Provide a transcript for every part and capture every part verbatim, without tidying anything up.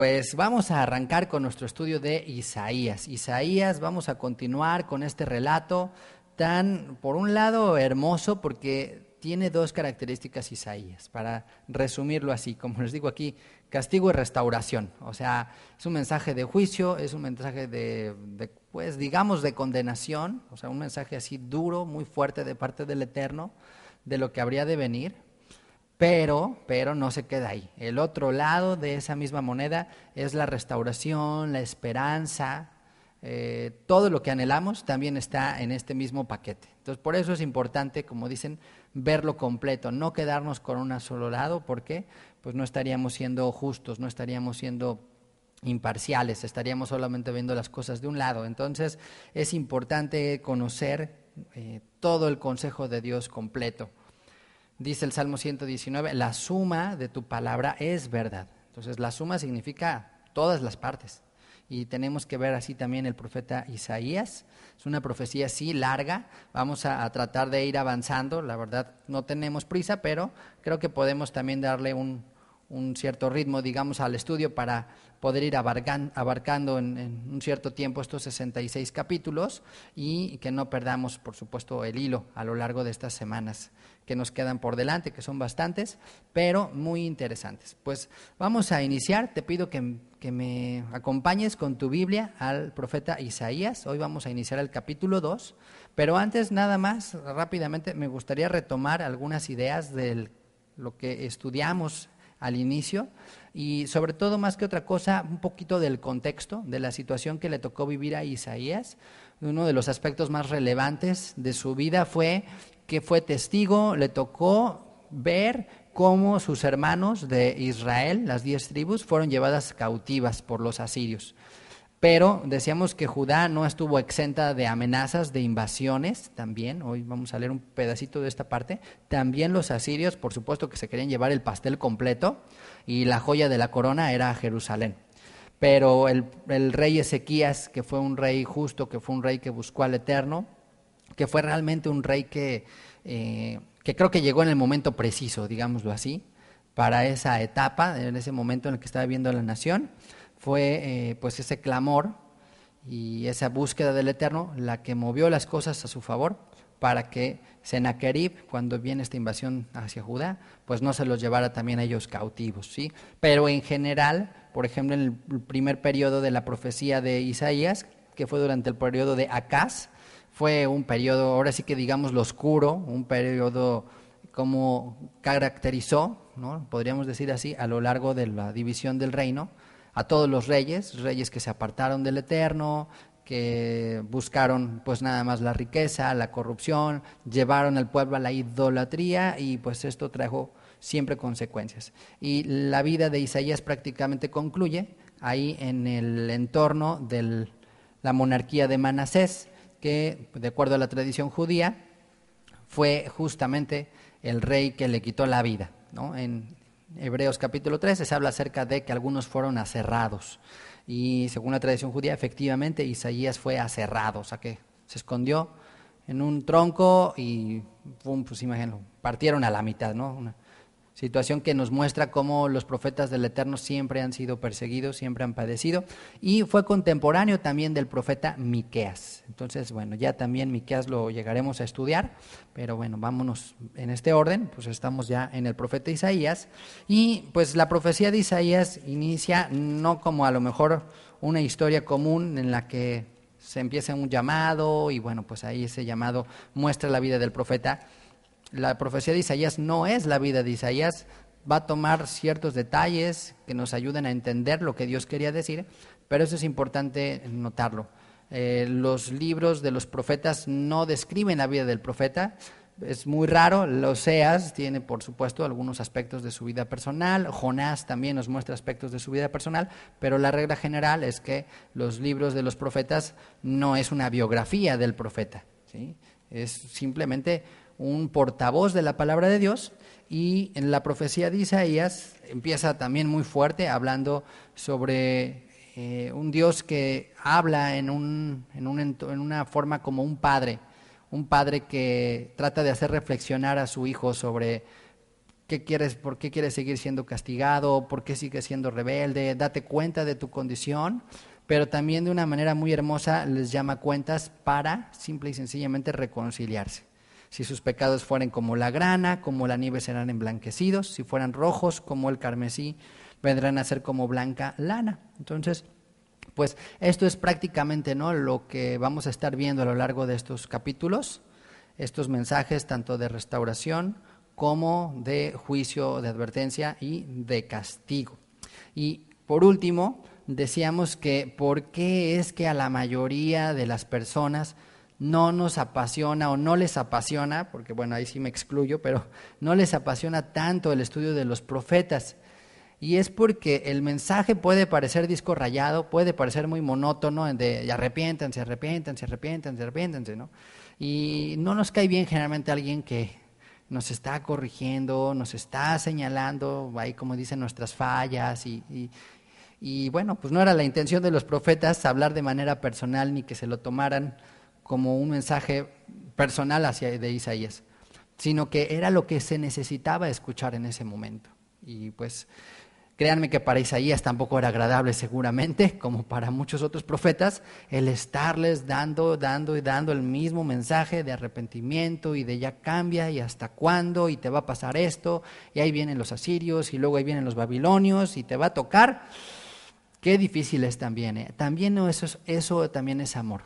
Pues vamos a arrancar con nuestro estudio de Isaías. Isaías, vamos a continuar con este relato tan, por un lado, hermoso, porque tiene dos características Isaías, para resumirlo así, como les digo aquí, castigo y restauración. O sea, es un mensaje de juicio, es un mensaje de, de pues digamos, de condenación, o sea, un mensaje así duro, muy fuerte de parte del Eterno, de lo que habría de venir. Pero, pero no se queda ahí. El otro lado de esa misma moneda es la restauración, la esperanza, eh, todo lo que anhelamos también está en este mismo paquete. Entonces, por eso es importante, como dicen, verlo completo, no quedarnos con un solo lado, porque pues no estaríamos siendo justos, no estaríamos siendo imparciales, estaríamos solamente viendo las cosas de un lado. Entonces, es importante conocer eh, todo el consejo de Dios completo. Dice el Salmo ciento diecinueve, la suma de tu palabra es verdad. Entonces la suma significa todas las partes. Y tenemos que ver así también el profeta Isaías. Es una profecía así larga, vamos a, a tratar de ir avanzando. La verdad no tenemos prisa, pero creo que podemos también darle un, un cierto ritmo, digamos, al estudio para poder ir abarcan, abarcando en, en un cierto tiempo estos sesenta y seis capítulos y que no perdamos, por supuesto, el hilo a lo largo de estas semanas que nos quedan por delante, que son bastantes, pero muy interesantes. Pues vamos a iniciar, te pido que, que me acompañes con tu Biblia al profeta Isaías. Hoy vamos a iniciar el capítulo dos, pero antes nada más, rápidamente, me gustaría retomar algunas ideas de lo que estudiamos al inicio y sobre todo, más que otra cosa, un poquito del contexto, de la situación que le tocó vivir a Isaías. Uno de los aspectos más relevantes de su vida fue que fue testigo, le tocó ver cómo sus hermanos de Israel, las diez tribus, fueron llevadas cautivas por los asirios. Pero decíamos que Judá no estuvo exenta de amenazas, de invasiones también. Hoy vamos a leer un pedacito de esta parte. También los asirios, por supuesto que se querían llevar el pastel completo y la joya de la corona era Jerusalén. Pero el, el rey Ezequías, que fue un rey justo, que fue un rey que buscó al Eterno, que fue realmente un rey que, eh, que creo que llegó en el momento preciso, digámoslo así, para esa etapa, en ese momento en el que estaba viviendo la nación. Fue eh, pues ese clamor y esa búsqueda del Eterno la que movió las cosas a su favor para que Sennacherib, cuando viene esta invasión hacia Judá, pues no se los llevara también a ellos cautivos, ¿sí? Pero en general, por ejemplo, en el primer periodo de la profecía de Isaías, que fue durante el periodo de Acaz, fue un periodo, ahora sí que digamos lo oscuro, un periodo como caracterizó, ¿no? Podríamos decir así, a lo largo de la división del reino, a todos los reyes, reyes que se apartaron del Eterno, que buscaron pues nada más la riqueza, la corrupción, llevaron al pueblo a la idolatría y pues esto trajo siempre consecuencias. Y la vida de Isaías prácticamente concluye ahí en el entorno de la monarquía de Manasés, que de acuerdo a la tradición judía fue justamente el rey que le quitó la vida, ¿no? En Hebreos capítulo trece se habla acerca de que algunos fueron aserrados y según la tradición judía efectivamente Isaías fue aserrado, o sea que se escondió en un tronco y pum, pues imagínenlo, partieron a la mitad, ¿no? Una situación que nos muestra cómo los profetas del Eterno siempre han sido perseguidos, siempre han padecido, y fue contemporáneo también del profeta Miqueas. Entonces, bueno, ya también Miqueas lo llegaremos a estudiar, pero bueno, vámonos en este orden, pues estamos ya en el profeta Isaías, y pues la profecía de Isaías inicia no como a lo mejor una historia común en la que se empieza un llamado, y bueno, pues ahí ese llamado muestra la vida del profeta. La profecía de Isaías no es la vida de Isaías, va a tomar ciertos detalles que nos ayuden a entender lo que Dios quería decir, pero eso es importante notarlo. Eh, los libros de los profetas no describen la vida del profeta, es muy raro. Oseas tiene por supuesto algunos aspectos de su vida personal, Jonás también nos muestra aspectos de su vida personal, pero la regla general es que los libros de los profetas no es una biografía del profeta, ¿sí? Es simplemente un portavoz de la palabra de Dios, y en la profecía de Isaías empieza también muy fuerte hablando sobre eh, un Dios que habla en, un, en, un, en una forma como un padre, un padre que trata de hacer reflexionar a su hijo sobre ¿Qué quieres, ¿Por qué quieres seguir siendo castigado? ¿Por qué sigues siendo rebelde? Date cuenta de tu condición, pero también de una manera muy hermosa les llama cuentas para simple y sencillamente reconciliarse. Si sus pecados fueren como la grana, como la nieve serán emblanquecidos; si fueran rojos como el carmesí, vendrán a ser como blanca lana. Entonces, pues esto es prácticamente, ¿no?, lo que vamos a estar viendo a lo largo de estos capítulos, estos mensajes tanto de restauración como de juicio, de advertencia y de castigo. Y por último, decíamos que por qué es que a la mayoría de las personas no nos apasiona o no les apasiona, porque bueno, ahí sí me excluyo, pero no les apasiona tanto el estudio de los profetas. Y es porque el mensaje puede parecer disco rayado, puede parecer muy monótono, de arrepiéntanse, arrepiéntanse, arrepiéntanse, arrepiéntanse, ¿no? Y no nos cae bien generalmente alguien que nos está corrigiendo, nos está señalando, ahí como dicen, nuestras fallas y, y, y bueno, pues no era la intención de los profetas hablar de manera personal ni que se lo tomaran como un mensaje personal hacia de Isaías, sino que era lo que se necesitaba escuchar en ese momento. Y pues créanme que para Isaías tampoco era agradable seguramente, como para muchos otros profetas, el estarles dando, dando y dando el mismo mensaje de arrepentimiento y de ya cambia y hasta cuándo y te va a pasar esto y ahí vienen los asirios y luego ahí vienen los babilonios y te va a tocar. Qué difícil es también, ¿eh? También no, eso, es, eso también es amor.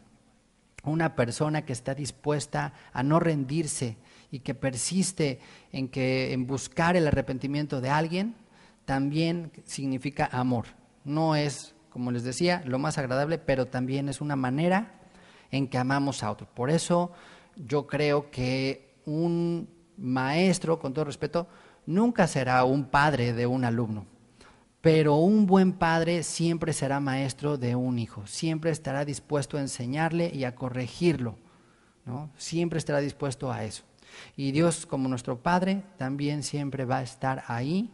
Una persona que está dispuesta a no rendirse y que persiste en, que, en buscar el arrepentimiento de alguien, también significa amor. No es, como les decía, lo más agradable, pero también es una manera en que amamos a otro. Por eso yo creo que un maestro, con todo respeto, nunca será un padre de un alumno. Pero un buen padre siempre será maestro de un hijo, siempre estará dispuesto a enseñarle y a corregirlo, ¿no? Siempre estará dispuesto a eso. Y Dios, como nuestro Padre, también siempre va a estar ahí,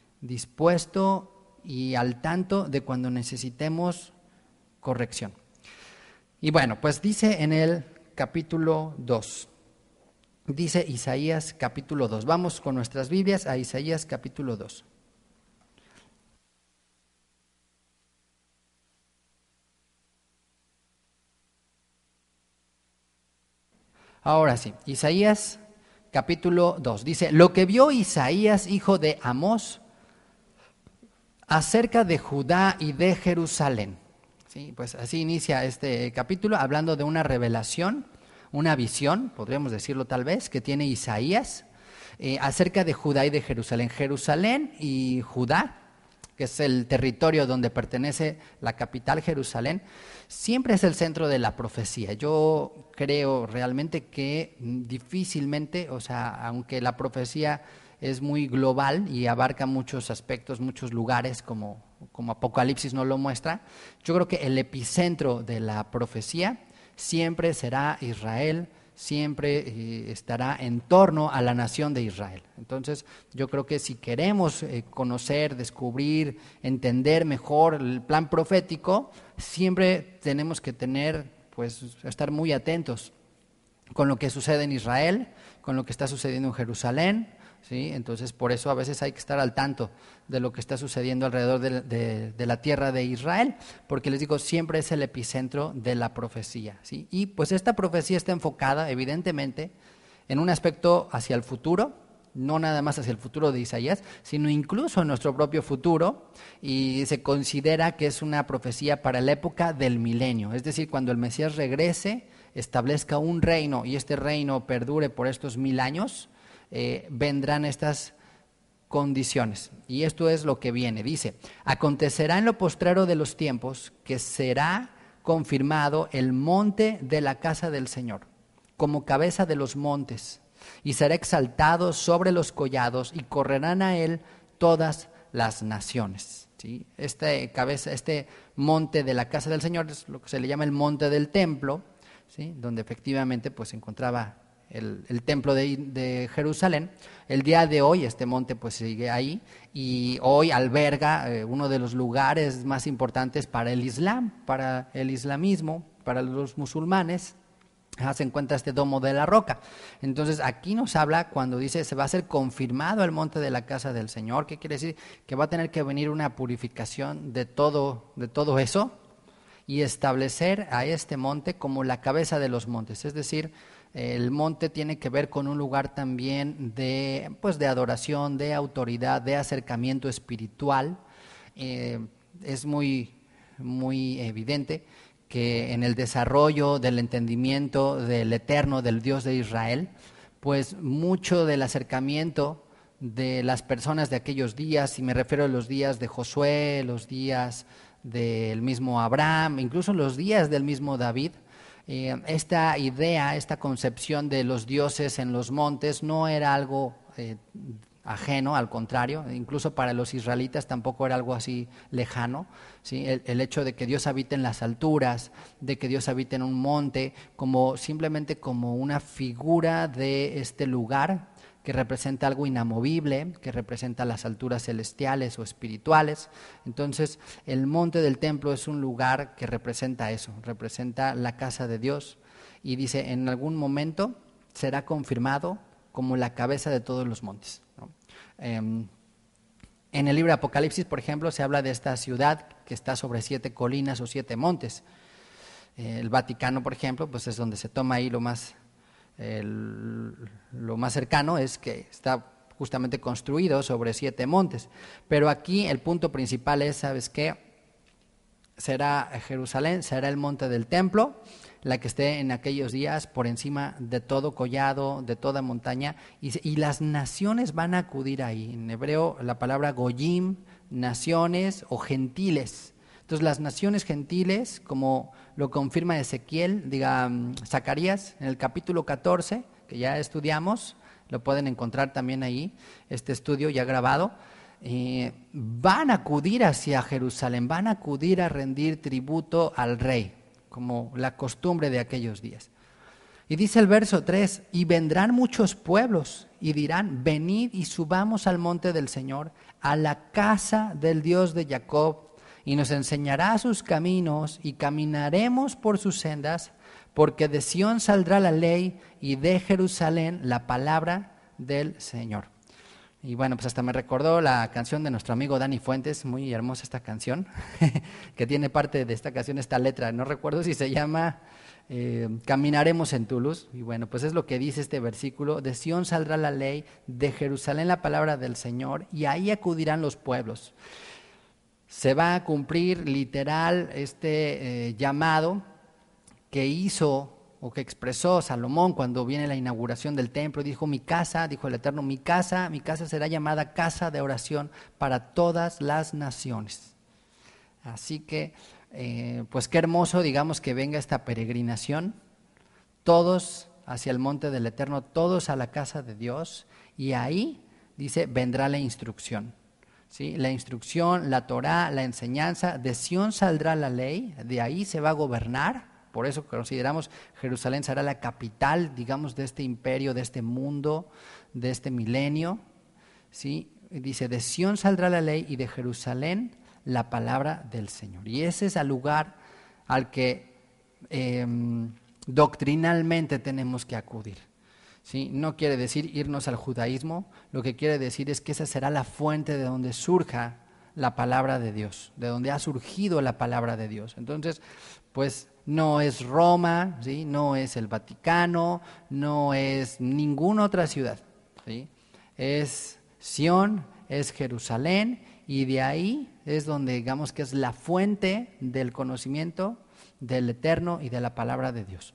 dispuesto y al tanto de cuando necesitemos corrección. Y bueno, pues dice en el capítulo dos, dice Isaías capítulo dos. Vamos con nuestras Biblias a Isaías capítulo dos. Ahora sí, Isaías capítulo dos. Dice, lo que vio Isaías, hijo de Amós, acerca de Judá y de Jerusalén. Sí, pues así inicia este capítulo, hablando de una revelación, una visión, podríamos decirlo tal vez, que tiene Isaías eh, acerca de Judá y de Jerusalén. Jerusalén y Judá, que es el territorio donde pertenece la capital Jerusalén, siempre es el centro de la profecía. Yo creo realmente que difícilmente, o sea, aunque la profecía es muy global y abarca muchos aspectos, muchos lugares, como, como Apocalipsis nos lo muestra, yo creo que el epicentro de la profecía siempre será Israel, siempre eh, estará en torno a la nación de Israel. Entonces, yo creo que si queremos eh, conocer, descubrir, entender mejor el plan profético, siempre tenemos que tener, pues, estar muy atentos con lo que sucede en Israel, con lo que está sucediendo en Jerusalén, ¿sí? Entonces, por eso a veces hay que estar al tanto de lo que está sucediendo alrededor de, de, de la tierra de Israel, porque les digo, siempre es el epicentro de la profecía, ¿sí? Y pues esta profecía está enfocada, evidentemente, en un aspecto hacia el futuro, no nada más hacia el futuro de Isaías, sino incluso en nuestro propio futuro, y se considera que es una profecía para la época del milenio, es decir, cuando el Mesías regrese, establezca un reino y este reino perdure por estos mil años, eh, vendrán estas condiciones. Y esto es lo que viene. Dice, acontecerá en lo postrero de los tiempos que será confirmado el monte de la casa del Señor, como cabeza de los montes, y será exaltado sobre los collados, y correrán a él todas las naciones. ¿Sí? Este, cabeza, este monte de la casa del Señor es lo que se le llama el monte del templo, ¿sí? Donde efectivamente pues, se encontraba El, el templo de, de Jerusalén. El día de hoy este monte pues sigue ahí y hoy alberga eh, uno de los lugares más importantes para el Islam, para el islamismo, para los musulmanes. Ah, se encuentra este domo de la roca. Entonces aquí nos habla cuando dice se va a ser confirmado el monte de la casa del Señor. ¿Qué quiere decir? Que va a tener que venir una purificación de todo, de todo eso y establecer a este monte como la cabeza de los montes. Es decir, el monte tiene que ver con un lugar también de, pues, de adoración, de autoridad, de acercamiento espiritual. Eh, es muy, muy evidente que en el desarrollo del entendimiento del Eterno, del Dios de Israel, pues mucho del acercamiento de las personas de aquellos días, y me refiero a los días de Josué, los días del mismo Abraham, incluso los días del mismo David, eh, esta idea, esta concepción de los dioses en los montes no era algo eh, ajeno, al contrario, incluso para los israelitas tampoco era algo así lejano, ¿sí? el, el hecho de que Dios habite en las alturas, de que Dios habite en un monte, como simplemente como una figura de este lugar que representa algo inamovible, que representa las alturas celestiales o espirituales. Entonces, el monte del templo es un lugar que representa eso, representa la casa de Dios, y dice, en algún momento será confirmado como la cabeza de todos los montes, ¿no? Eh, en el libro de Apocalipsis, por ejemplo, se habla de esta ciudad que está sobre siete colinas o siete montes. Eh, el Vaticano, por ejemplo, pues es donde se toma ahí lo más, el, lo más cercano, es que está justamente construido sobre siete montes. Pero aquí el punto principal es, ¿sabes qué? Será Jerusalén, será el monte del templo, la que esté en aquellos días por encima de todo collado, de toda montaña, y, y las naciones van a acudir ahí. En hebreo la palabra goyim, naciones o gentiles. Entonces las naciones gentiles, como lo confirma Ezequiel, diga Zacarías, en el capítulo catorce, que ya estudiamos, lo pueden encontrar también ahí, este estudio ya grabado, eh, van a acudir hacia Jerusalén, van a acudir a rendir tributo al rey, como la costumbre de aquellos días. Y dice el verso tres, y vendrán muchos pueblos y dirán, venid y subamos al monte del Señor, a la casa del Dios de Jacob, y nos enseñará sus caminos y caminaremos por sus sendas, porque de Sión saldrá la ley y de Jerusalén la palabra del Señor. Y bueno, pues hasta me recordó la canción de nuestro amigo Dani Fuentes, muy hermosa esta canción, que tiene parte de esta canción, esta letra, no recuerdo si se llama eh, Caminaremos en tu luz, y bueno, pues es lo que dice este versículo, de Sión saldrá la ley, de Jerusalén la palabra del Señor, y ahí acudirán los pueblos. Se va a cumplir literal este eh, llamado que hizo o que expresó Salomón cuando viene la inauguración del templo. Dijo, mi casa, dijo el Eterno, mi casa, mi casa será llamada casa de oración para todas las naciones. Así que, eh, pues qué hermoso, digamos, que venga esta peregrinación, todos hacia el monte del Eterno, todos a la casa de Dios, y ahí, dice, vendrá la instrucción. ¿Sí? La instrucción, la Torá, la enseñanza, de Sión saldrá la ley, de ahí se va a gobernar. Por eso consideramos Jerusalén será la capital, digamos, de este imperio, de este mundo, de este milenio. ¿Sí? Dice, de Sión saldrá la ley y de Jerusalén la palabra del Señor. Y ese es el lugar al que eh, doctrinalmente tenemos que acudir. ¿Sí? No quiere decir irnos al judaísmo, lo que quiere decir es que esa será la fuente de donde surja la palabra de Dios, de donde ha surgido la palabra de Dios. Entonces, pues no es Roma, ¿sí? No es el Vaticano, no es ninguna otra ciudad, ¿sí? Es Sión, es Jerusalén, y de ahí es donde digamos que es la fuente del conocimiento del Eterno y de la palabra de Dios.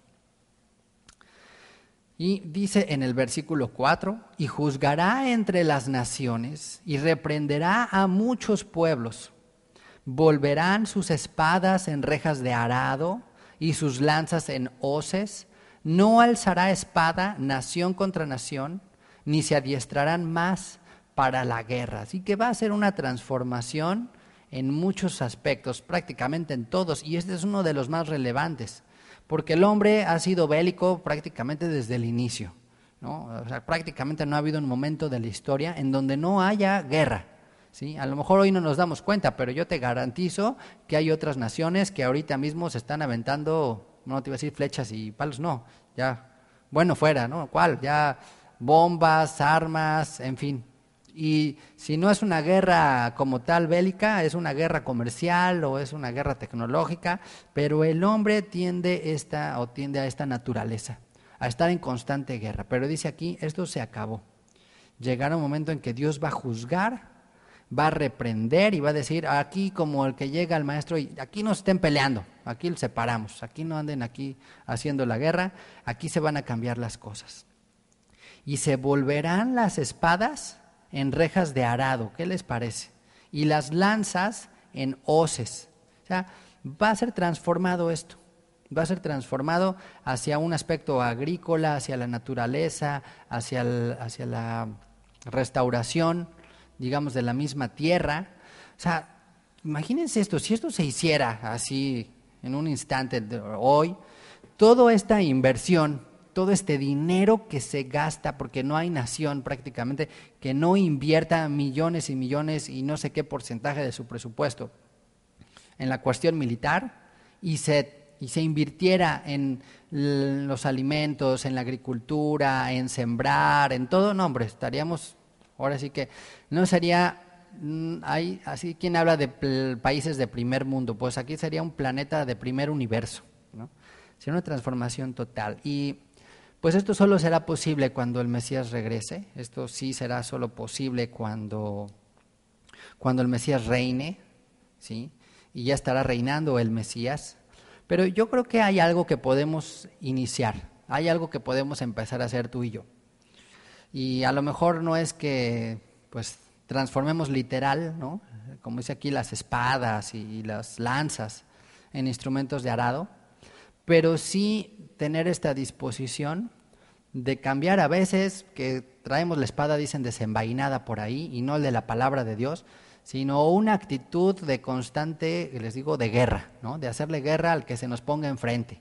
Y dice en el versículo cuatro, y juzgará entre las naciones y reprenderá a muchos pueblos. Volverán sus espadas en rejas de arado y sus lanzas en hoces. No alzará espada nación contra nación, ni se adiestrarán más para la guerra. Así que va a ser una transformación en muchos aspectos, prácticamente en todos, y este es uno de los más relevantes. Porque el hombre ha sido bélico prácticamente desde el inicio, ¿no? O sea, prácticamente no ha habido un momento de la historia en donde no haya guerra, ¿sí? A lo mejor hoy no nos damos cuenta, pero yo te garantizo que hay otras naciones que ahorita mismo se están aventando no te iba a decir flechas y palos, no, ya, bueno fuera, ¿no? ¿Cuál? Ya bombas, armas, en fin. Y si no es una guerra como tal bélica, es una guerra comercial o es una guerra tecnológica, pero el hombre tiende esta o tiende a esta naturaleza, a estar en constante guerra. Pero dice aquí, esto se acabó. Llegará un momento en que Dios va a juzgar, va a reprender y va a decir, aquí como el que llega al maestro y aquí no estén peleando, aquí los separamos, aquí no anden aquí haciendo la guerra, aquí se van a cambiar las cosas. Y se volverán las espadas en rejas de arado, ¿qué les parece? Y las lanzas en hoces. O sea, va a ser transformado esto, va a ser transformado hacia un aspecto agrícola, hacia la naturaleza, hacia, el, hacia la restauración, digamos, de la misma tierra. O sea, imagínense esto, si esto se hiciera así en un instante de hoy, toda esta inversión, todo este dinero que se gasta, porque no hay nación prácticamente que no invierta millones y millones y no sé qué porcentaje de su presupuesto en la cuestión militar y se, y se invirtiera en los alimentos, en la agricultura, en sembrar, en todo, no hombre, estaríamos, ahora sí que no sería, hay así quien habla de países de primer mundo, pues aquí sería un planeta de primer universo, ¿no? Sería una transformación total. Y pues esto solo será posible cuando el Mesías regrese, esto sí será solo posible cuando, cuando el Mesías reine, ¿sí? Y ya estará reinando el Mesías. Pero yo creo que hay algo que podemos iniciar, hay algo que podemos empezar a hacer tú y yo. Y a lo mejor no es que pues transformemos literal, ¿no? Como dice aquí, las espadas y las lanzas en instrumentos de arado, pero sí tener esta disposición de cambiar a veces, que traemos la espada, dicen, desenvainada por ahí, y no el de la palabra de Dios, sino una actitud de constante, les digo, de guerra, ¿no? De hacerle guerra al que se nos ponga enfrente.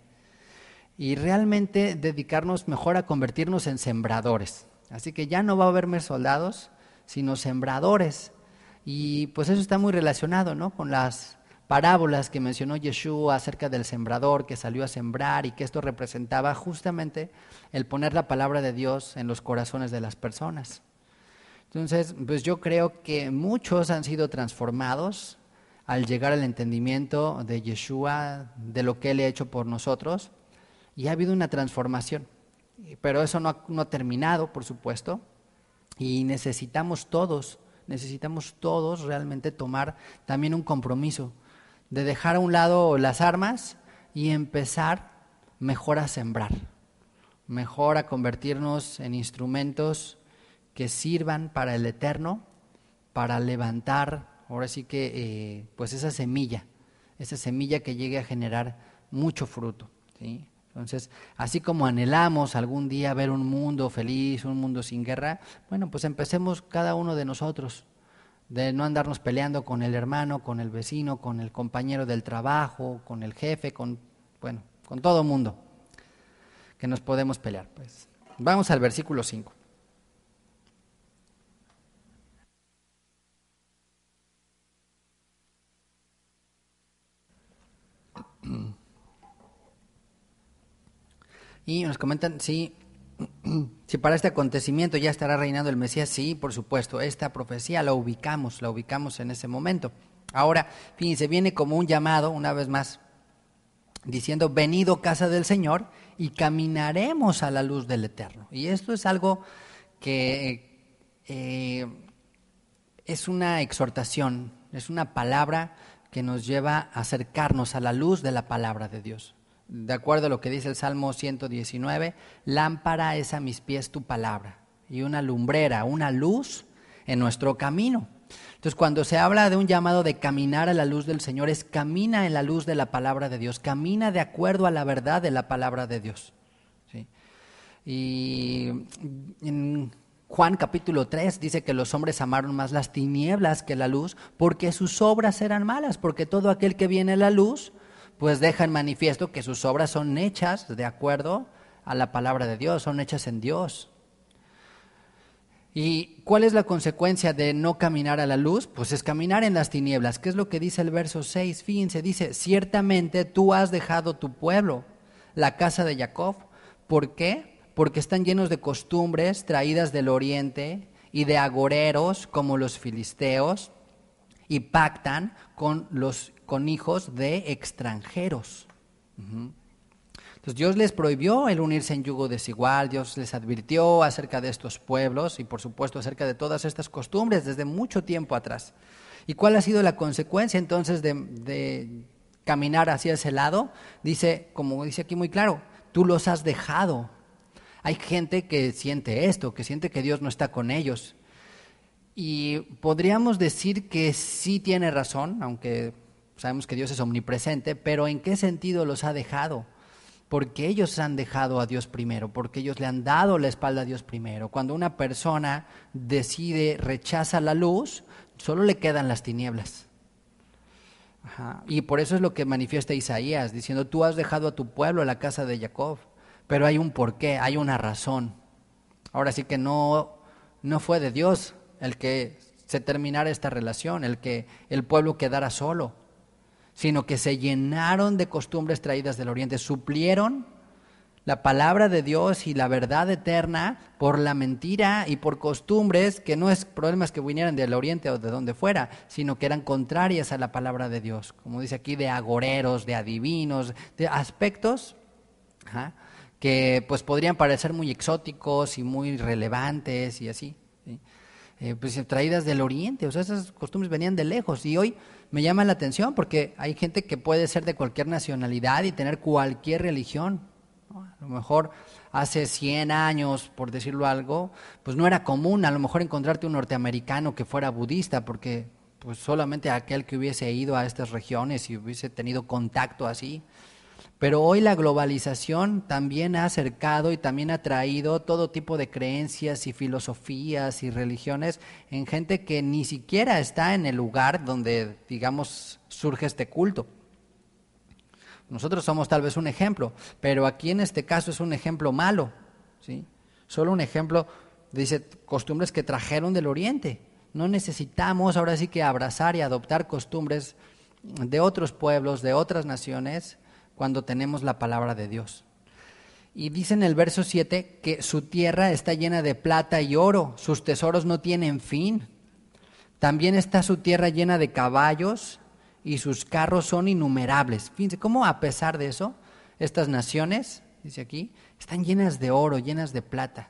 Y realmente dedicarnos mejor a convertirnos en sembradores. Así que ya no va a haber más soldados, sino sembradores. Y pues eso está muy relacionado, ¿no? Con las parábolas que mencionó Yeshua acerca del sembrador que salió a sembrar y que esto representaba justamente el poner la palabra de Dios en los corazones de las personas. Entonces, pues yo creo que muchos han sido transformados al llegar al entendimiento de Yeshua, de lo que Él ha hecho por nosotros, y ha habido una transformación. Pero eso no ha, no ha terminado, por supuesto, y necesitamos todos, necesitamos todos realmente tomar también un compromiso de dejar a un lado las armas y empezar mejor a sembrar, mejor a convertirnos en instrumentos que sirvan para el eterno, para levantar, ahora sí que, eh, pues esa semilla, esa semilla que llegue a generar mucho fruto, ¿sí? Entonces, así como anhelamos algún día ver un mundo feliz, un mundo sin guerra, bueno, pues empecemos cada uno de nosotros, de no andarnos peleando con el hermano, con el vecino, con el compañero del trabajo, con el jefe, con, bueno, con todo mundo que nos podemos pelear. Pues vamos al versículo cinco. Y nos comentan, sí, si para este acontecimiento ya estará reinando el Mesías, sí, por supuesto, esta profecía la ubicamos, la ubicamos en ese momento. Ahora, fíjense, viene como un llamado, una vez más, diciendo, venido casa del Señor y caminaremos a la luz del Eterno. Y esto es algo que eh, es una exhortación, es una palabra que nos lleva a acercarnos a la luz de la palabra de Dios. De acuerdo a lo que dice el Salmo ciento diecinueve, lámpara es a mis pies tu palabra y una lumbrera, una luz en nuestro camino. Entonces, cuando se habla de un llamado de caminar a la luz del Señor, es camina en la luz de la palabra de Dios, camina de acuerdo a la verdad de la palabra de Dios, ¿sí? Y en Juan capítulo tres dice que los hombres amaron más las tinieblas que la luz porque sus obras eran malas, porque todo aquel que viene a la luz pues deja en manifiesto que sus obras son hechas de acuerdo a la palabra de Dios, son hechas en Dios. ¿Y cuál es la consecuencia de no caminar a la luz? Pues es caminar en las tinieblas. ¿Qué es lo que dice el verso seis? Fíjense, dice, ciertamente tú has dejado tu pueblo, la casa de Jacob. ¿Por qué? Porque están llenos de costumbres traídas del oriente y de agoreros como los filisteos, y pactan con los con hijos de extranjeros. Uh-huh. Entonces Dios les prohibió el unirse en yugo desigual, Dios les advirtió acerca de estos pueblos y por supuesto acerca de todas estas costumbres desde mucho tiempo atrás. ¿Y cuál ha sido la consecuencia entonces de, de caminar hacia ese lado? Dice, como dice aquí muy claro, tú los has dejado. Hay gente que siente esto, que siente que Dios no está con ellos. Y podríamos decir que sí tiene razón, aunque sabemos que Dios es omnipresente, pero ¿en qué sentido los ha dejado? Porque ellos han dejado a Dios primero, porque ellos le han dado la espalda a Dios primero. Cuando una persona decide, rechaza la luz, solo le quedan las tinieblas. Ajá. Y por eso es lo que manifiesta Isaías, diciendo, tú has dejado a tu pueblo, a la casa de Jacob, pero hay un porqué, hay una razón. Ahora sí que no, no fue de Dios el que se terminara esta relación, el que el pueblo quedara solo, sino que se llenaron de costumbres traídas del oriente, suplieron la palabra de Dios y la verdad eterna por la mentira y por costumbres que no es problemas que vinieran del oriente o de donde fuera, sino que eran contrarias a la palabra de Dios, como dice aquí, de agoreros, de adivinos, de aspectos ajá, que pues podrían parecer muy exóticos y muy relevantes y así, ¿sí? Eh, pues traídas del oriente, o sea, esas costumbres venían de lejos. Y hoy me llama la atención porque hay gente que puede ser de cualquier nacionalidad y tener cualquier religión, ¿no? A lo mejor hace cien años, por decirlo algo, pues no era común a lo mejor encontrarte un norteamericano que fuera budista, porque pues solamente aquel que hubiese ido a estas regiones y hubiese tenido contacto así. Pero hoy la globalización también ha acercado y también ha traído todo tipo de creencias y filosofías y religiones en gente que ni siquiera está en el lugar donde, digamos, surge este culto. Nosotros somos tal vez un ejemplo, pero aquí en este caso es un ejemplo malo, ¿sí? Solo un ejemplo, dice, costumbres que trajeron del oriente. No necesitamos ahora sí que abrazar y adoptar costumbres de otros pueblos, de otras naciones, cuando tenemos la palabra de Dios. Y dice en el verso siete que su tierra está llena de plata y oro, sus tesoros no tienen fin. También está su tierra llena de caballos y sus carros son innumerables. Fíjense cómo a pesar de eso, estas naciones, dice aquí, están llenas de oro, llenas de plata.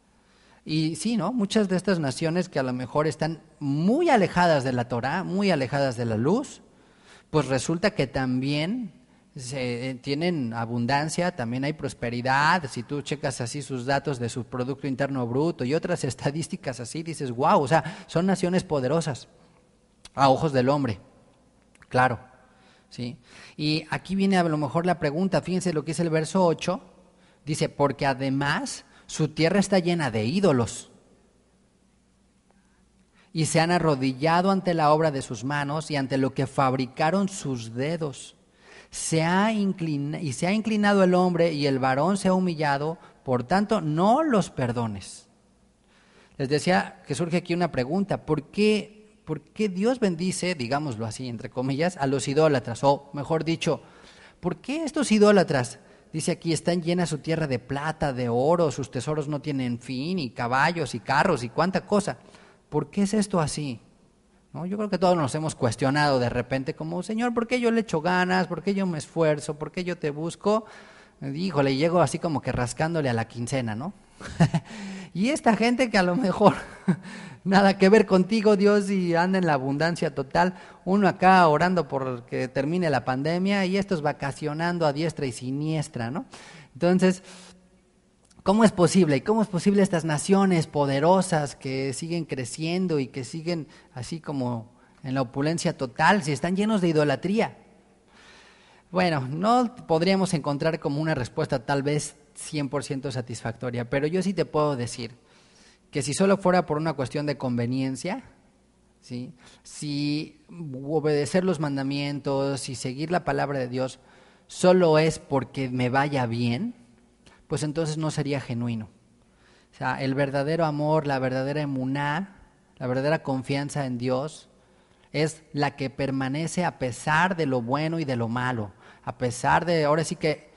Y sí, ¿no? Muchas de estas naciones que a lo mejor están muy alejadas de la Torá, muy alejadas de la luz, pues resulta que también se, tienen abundancia, también hay prosperidad. Si tú checas así sus datos de su Producto Interno Bruto y otras estadísticas así, dices, wow, o sea, son naciones poderosas a ojos del hombre, claro, ¿sí? Y aquí viene a lo mejor la pregunta, fíjense lo que es el verso ocho, dice, porque además su tierra está llena de ídolos y se han arrodillado ante la obra de sus manos y ante lo que fabricaron sus dedos. Se ha inclina, y se ha inclinado el hombre y el varón se ha humillado, por tanto no los perdones. Les decía que surge aquí una pregunta, ¿por qué, por qué Dios bendice, digámoslo así, entre comillas, a los idólatras? O mejor dicho, ¿por qué estos idólatras, dice aquí, están llenas su tierra de plata, de oro, sus tesoros no tienen fin, y caballos y carros y cuánta cosa? ¿Por qué es esto así? ¿No? Yo creo que todos nos hemos cuestionado de repente como, Señor, ¿por qué yo le echo ganas? ¿Por qué yo me esfuerzo? ¿Por qué yo te busco? Híjole, llego así como que rascándole a la quincena, ¿no? Y esta gente que a lo mejor nada que ver contigo, Dios, y anda en la abundancia total, uno acá orando por que termine la pandemia y estos vacacionando a diestra y siniestra, ¿no? Entonces, ¿cómo es posible? ¿Y cómo es posible estas naciones poderosas que siguen creciendo y que siguen así como en la opulencia total, si están llenos de idolatría? Bueno, no podríamos encontrar como una respuesta tal vez cien por ciento satisfactoria, pero yo sí te puedo decir que si solo fuera por una cuestión de conveniencia, ¿sí? Si obedecer los mandamientos y seguir la palabra de Dios solo es porque me vaya bien, pues entonces no sería genuino. O sea, el verdadero amor, la verdadera emuná, la verdadera confianza en Dios es la que permanece a pesar de lo bueno y de lo malo, a pesar de, ahora sí que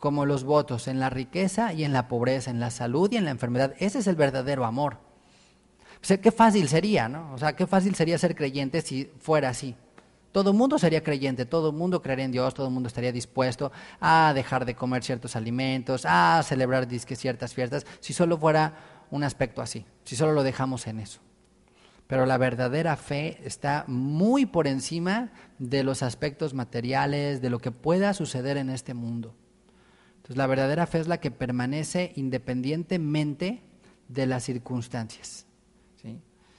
como los votos, en la riqueza y en la pobreza, en la salud y en la enfermedad. Ese es el verdadero amor. O sea, qué fácil sería, ¿no? O sea, qué fácil sería ser creyente si fuera así. Todo el mundo sería creyente, todo el mundo creería en Dios, todo el mundo estaría dispuesto a dejar de comer ciertos alimentos, a celebrar disque ciertas fiestas, si solo fuera un aspecto así, si solo lo dejamos en eso. Pero la verdadera fe está muy por encima de los aspectos materiales, de lo que pueda suceder en este mundo. Entonces, la verdadera fe es la que permanece independientemente de las circunstancias, ¿sí?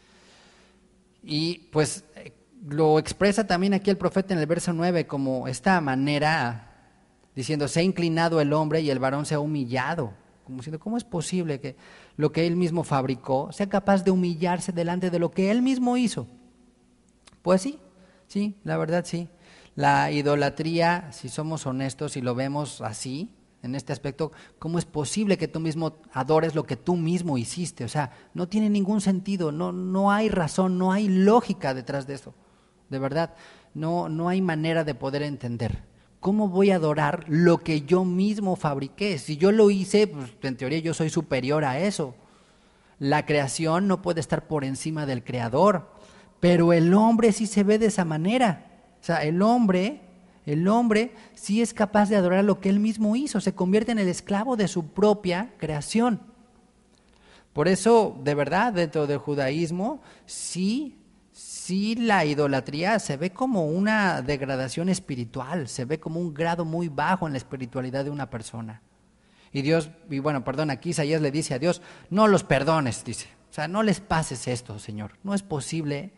Y pues lo expresa también aquí el profeta en el verso nueve como esta manera, diciendo, se ha inclinado el hombre y el varón se ha humillado. Como diciendo, ¿cómo es posible que lo que él mismo fabricó sea capaz de humillarse delante de lo que él mismo hizo? Pues sí, sí, la verdad sí. La idolatría, si somos honestos y lo vemos así, en este aspecto, ¿cómo es posible que tú mismo adores lo que tú mismo hiciste? O sea, no tiene ningún sentido, no, no hay razón, no hay lógica detrás de eso. De verdad, no, no hay manera de poder entender. ¿Cómo voy a adorar lo que yo mismo fabriqué? Si yo lo hice, pues en teoría yo soy superior a eso. La creación no puede estar por encima del creador, pero el hombre sí se ve de esa manera. O sea, el hombre, el hombre sí es capaz de adorar lo que él mismo hizo, se convierte en el esclavo de su propia creación. Por eso, de verdad, dentro del judaísmo, sí Sí, la idolatría se ve como una degradación espiritual, se ve como un grado muy bajo en la espiritualidad de una persona. Y Dios, y bueno, perdón, aquí Isaías le dice a Dios, no los perdones, dice. O sea, no les pases esto, Señor. No es posible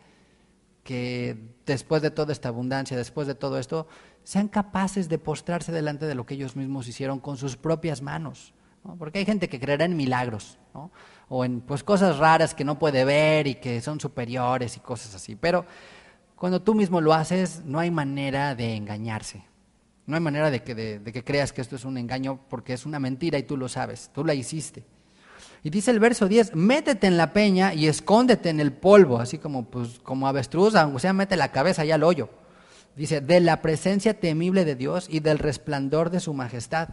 que después de toda esta abundancia, después de todo esto, sean capaces de postrarse delante de lo que ellos mismos hicieron con sus propias manos, ¿no? Porque hay gente que creerá en milagros, ¿no? O en pues cosas raras que no puede ver y que son superiores y cosas así. Pero cuando tú mismo lo haces, no hay manera de engañarse. No hay manera de que, de, de que creas que esto es un engaño porque es una mentira y tú lo sabes, tú la hiciste. Y dice el verso diez, métete en la peña y escóndete en el polvo, así como, pues, como avestruz, aunque sea mete la cabeza allá al hoyo. Dice, de la presencia temible de Dios y del resplandor de su majestad.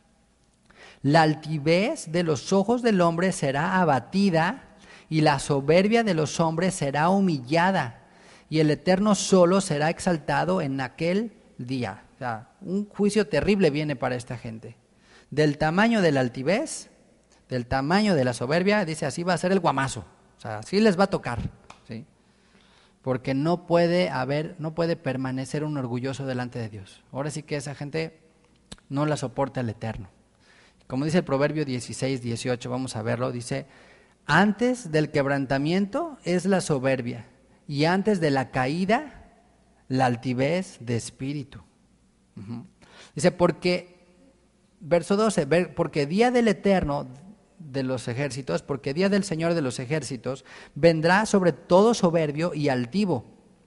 La altivez de los ojos del hombre será abatida y la soberbia de los hombres será humillada y el Eterno solo será exaltado en aquel día. O sea, un juicio terrible viene para esta gente. Del tamaño de la altivez, del tamaño de la soberbia, dice así va a ser el guamazo. O sea, así les va a tocar, ¿sí? Porque no puede haber, no puede permanecer un orgulloso delante de Dios. Ahora sí que esa gente no la soporta el Eterno. Como dice el Proverbio dieciséis, dieciocho, vamos a verlo, dice, antes del quebrantamiento es la soberbia y antes de la caída la altivez de espíritu. Uh-huh. Dice, porque, verso doce, porque día del Eterno de los ejércitos, porque día del Señor de los ejércitos, vendrá sobre todo soberbio y altivo,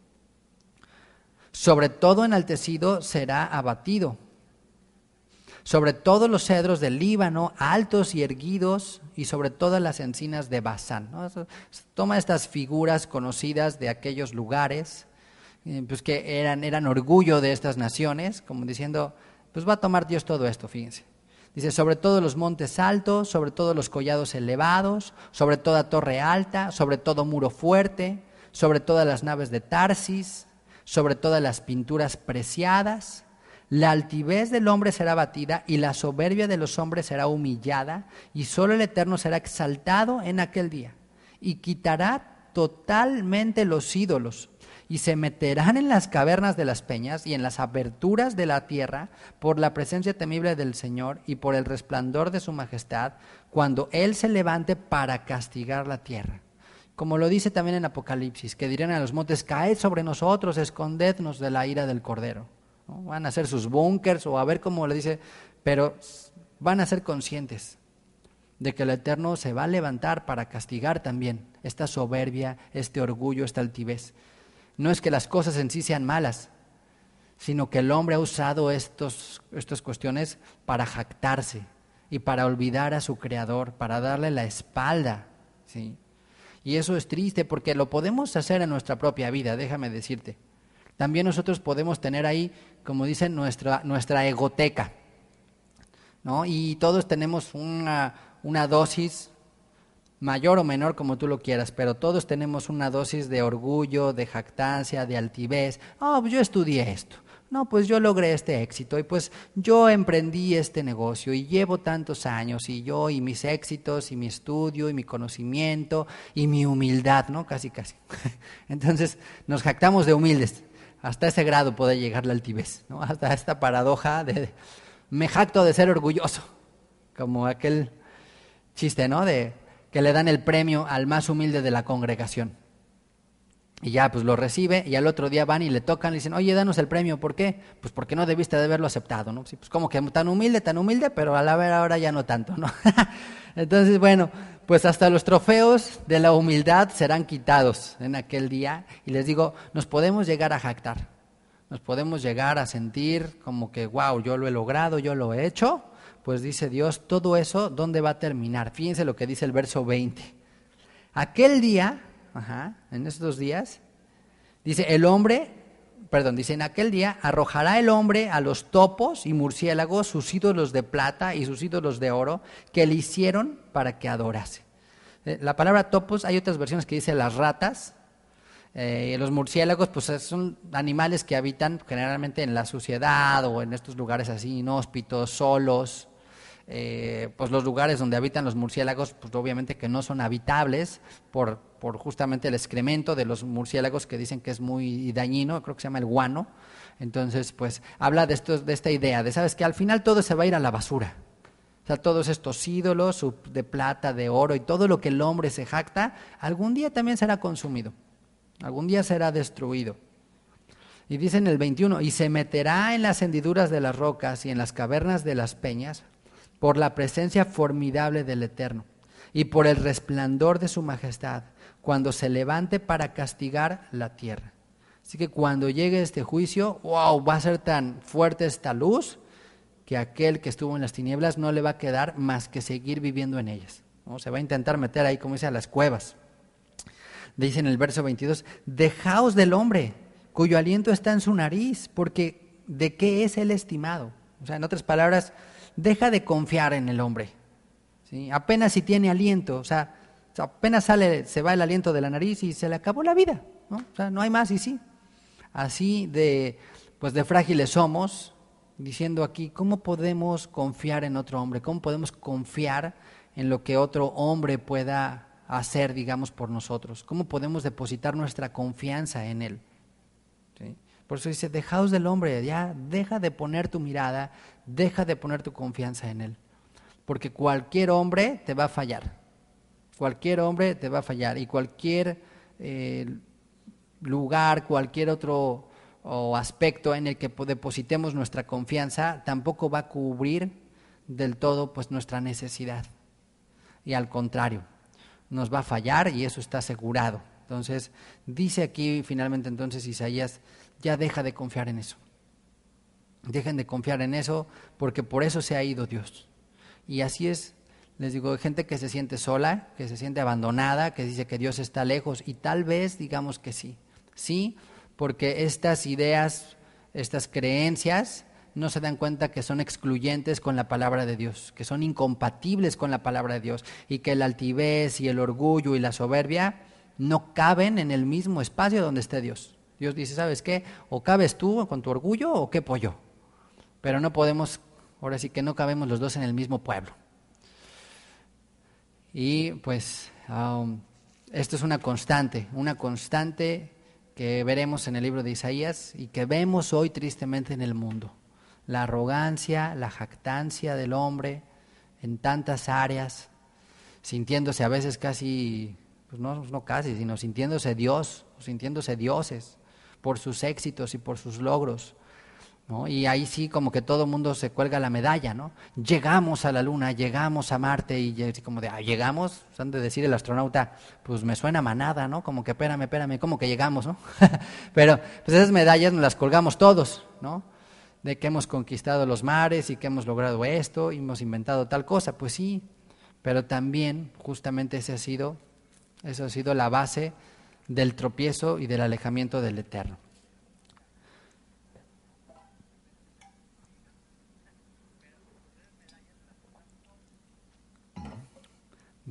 sobre todo enaltecido será abatido. Sobre todos los cedros del Líbano, altos y erguidos, y sobre todas las encinas de Basán, ¿no? Toma estas figuras conocidas de aquellos lugares, eh, pues que eran, eran orgullo de estas naciones, como diciendo, pues va a tomar Dios todo esto, fíjense. Dice, sobre todos los montes altos, sobre todos los collados elevados, sobre toda torre alta, sobre todo muro fuerte, sobre todas las naves de Tarsis, sobre todas las pinturas preciadas. La altivez del hombre será abatida y la soberbia de los hombres será humillada y solo el Eterno será exaltado en aquel día y quitará totalmente los ídolos y se meterán en las cavernas de las peñas y en las aberturas de la tierra por la presencia temible del Señor y por el resplandor de su majestad cuando Él se levante para castigar la tierra. Como lo dice también en Apocalipsis, que dirán a los montes, caed sobre nosotros, escondednos de la ira del Cordero. ¿No? Van a hacer sus búnkers o a ver cómo le dice, pero van a ser conscientes de que el Eterno se va a levantar para castigar también esta soberbia, este orgullo, esta altivez. No es que las cosas en sí sean malas, sino que el hombre ha usado estos, estas cuestiones para jactarse y para olvidar a su Creador, para darle la espalda, ¿sí? Y eso es triste porque lo podemos hacer en nuestra propia vida, déjame decirte. También nosotros podemos tener ahí, como dicen, nuestra, nuestra egoteca. ¿no? Y todos tenemos una, una dosis mayor o menor como tú lo quieras, pero todos tenemos una dosis de orgullo, de jactancia, de altivez. Oh, pues yo estudié esto. No, pues yo logré este éxito y pues yo emprendí este negocio y llevo tantos años y yo y mis éxitos y mi estudio y mi conocimiento y mi humildad, ¿no? Casi, casi. Entonces nos jactamos de humildes. Hasta ese grado puede llegar la altivez, ¿no? Hasta esta paradoja de me jacto de ser orgulloso, como aquel chiste, ¿no? De que le dan el premio al más humilde de la congregación. Y ya, pues lo recibe, y al otro día van y le tocan, le dicen, oye, danos el premio, ¿por qué? Pues porque no debiste de haberlo aceptado, ¿no? Sí, pues como que tan humilde, tan humilde, pero a la ver ahora ya no tanto, ¿no? Entonces, bueno, pues hasta los trofeos de la humildad serán quitados en aquel día, y les digo, nos podemos llegar a jactar, nos podemos llegar a sentir como que, wow, yo lo he logrado, yo lo he hecho, pues dice Dios, todo eso, ¿dónde va a terminar? Fíjense lo que dice el verso veinte. Aquel día, ajá, en estos días, dice, el hombre, perdón, dice, en aquel día arrojará el hombre a los topos y murciélagos sus ídolos de plata y sus ídolos de oro que le hicieron para que adorase. Eh, la palabra topos, hay otras versiones que dice las ratas. Eh, los murciélagos pues son animales que habitan generalmente en la suciedad o en estos lugares así inhóspitos, solos. Eh, pues los lugares donde habitan los murciélagos pues obviamente que no son habitables por, por justamente el excremento de los murciélagos que dicen que es muy dañino, creo que se llama el guano. Entonces pues habla de, estos, de esta idea de, sabes que al final todo se va a ir a la basura. O sea, todos estos ídolos de plata, de oro y todo lo que el hombre se jacta, algún día también será consumido. Algún día será destruido. Y dice en el veintiuno, y se meterá en las hendiduras de las rocas y en las cavernas de las peñas por la presencia formidable del Eterno y por el resplandor de su majestad, cuando se levante para castigar la tierra. Así que cuando llegue este juicio, wow, va a ser tan fuerte esta luz que aquel que estuvo en las tinieblas no le va a quedar más que seguir viviendo en ellas, ¿no? Se va a intentar meter ahí, como dice, a las cuevas. Dice en el verso veintidós, dejaos del hombre, cuyo aliento está en su nariz, porque ¿de qué es él estimado? O sea, en otras palabras, deja de confiar en el hombre, ¿sí? Apenas si tiene aliento, o sea, apenas sale, se va el aliento de la nariz y se le acabó la vida, ¿no? O sea, no hay más y sí. Así de, pues de frágiles somos, diciendo aquí, ¿cómo podemos confiar en otro hombre? ¿Cómo podemos confiar en lo que otro hombre pueda hacer, digamos, por nosotros? ¿Cómo podemos depositar nuestra confianza en él? ¿Sí? Por eso dice, dejaos del hombre, ya deja de poner tu mirada, deja de poner tu confianza en él, porque cualquier hombre te va a fallar, cualquier hombre te va a fallar y cualquier eh, lugar, cualquier otro o aspecto en el que depositemos nuestra confianza tampoco va a cubrir del todo pues nuestra necesidad, y al contrario, nos va a fallar y eso está asegurado. Entonces, dice aquí finalmente entonces Isaías, ya deja de confiar en eso. Dejen de confiar en eso porque por eso se ha ido Dios. Y así es, les digo, hay gente que se siente sola, que se siente abandonada, que dice que Dios está lejos y tal vez digamos que sí. Sí, porque estas ideas, estas creencias no se dan cuenta que son excluyentes con la palabra de Dios, que son incompatibles con la palabra de Dios y que la altivez y el orgullo y la soberbia no caben en el mismo espacio donde esté Dios. Dios dice, ¿sabes qué? O cabes tú con tu orgullo o qué pollo. Pero no podemos, ahora sí que no cabemos los dos en el mismo pueblo. Y pues um, esto es una constante, una constante que veremos en el libro de Isaías y que vemos hoy tristemente en el mundo. La arrogancia, la jactancia del hombre en tantas áreas, sintiéndose a veces casi, pues no, no casi, sino sintiéndose Dios, sintiéndose dioses por sus éxitos y por sus logros, ¿no? Y ahí sí como que todo el mundo se cuelga la medalla, ¿no? Llegamos a la luna, llegamos a Marte y así como de, ah, llegamos, han de decir el astronauta, pues me suena manada, ¿no? Como que espérame, espérame, como que llegamos, ¿no? Pero pues esas medallas nos las colgamos todos, ¿no? De que hemos conquistado los mares y que hemos logrado esto y hemos inventado tal cosa, pues sí, pero también justamente ese ha sido, eso ha sido la base del tropiezo y del alejamiento del Eterno.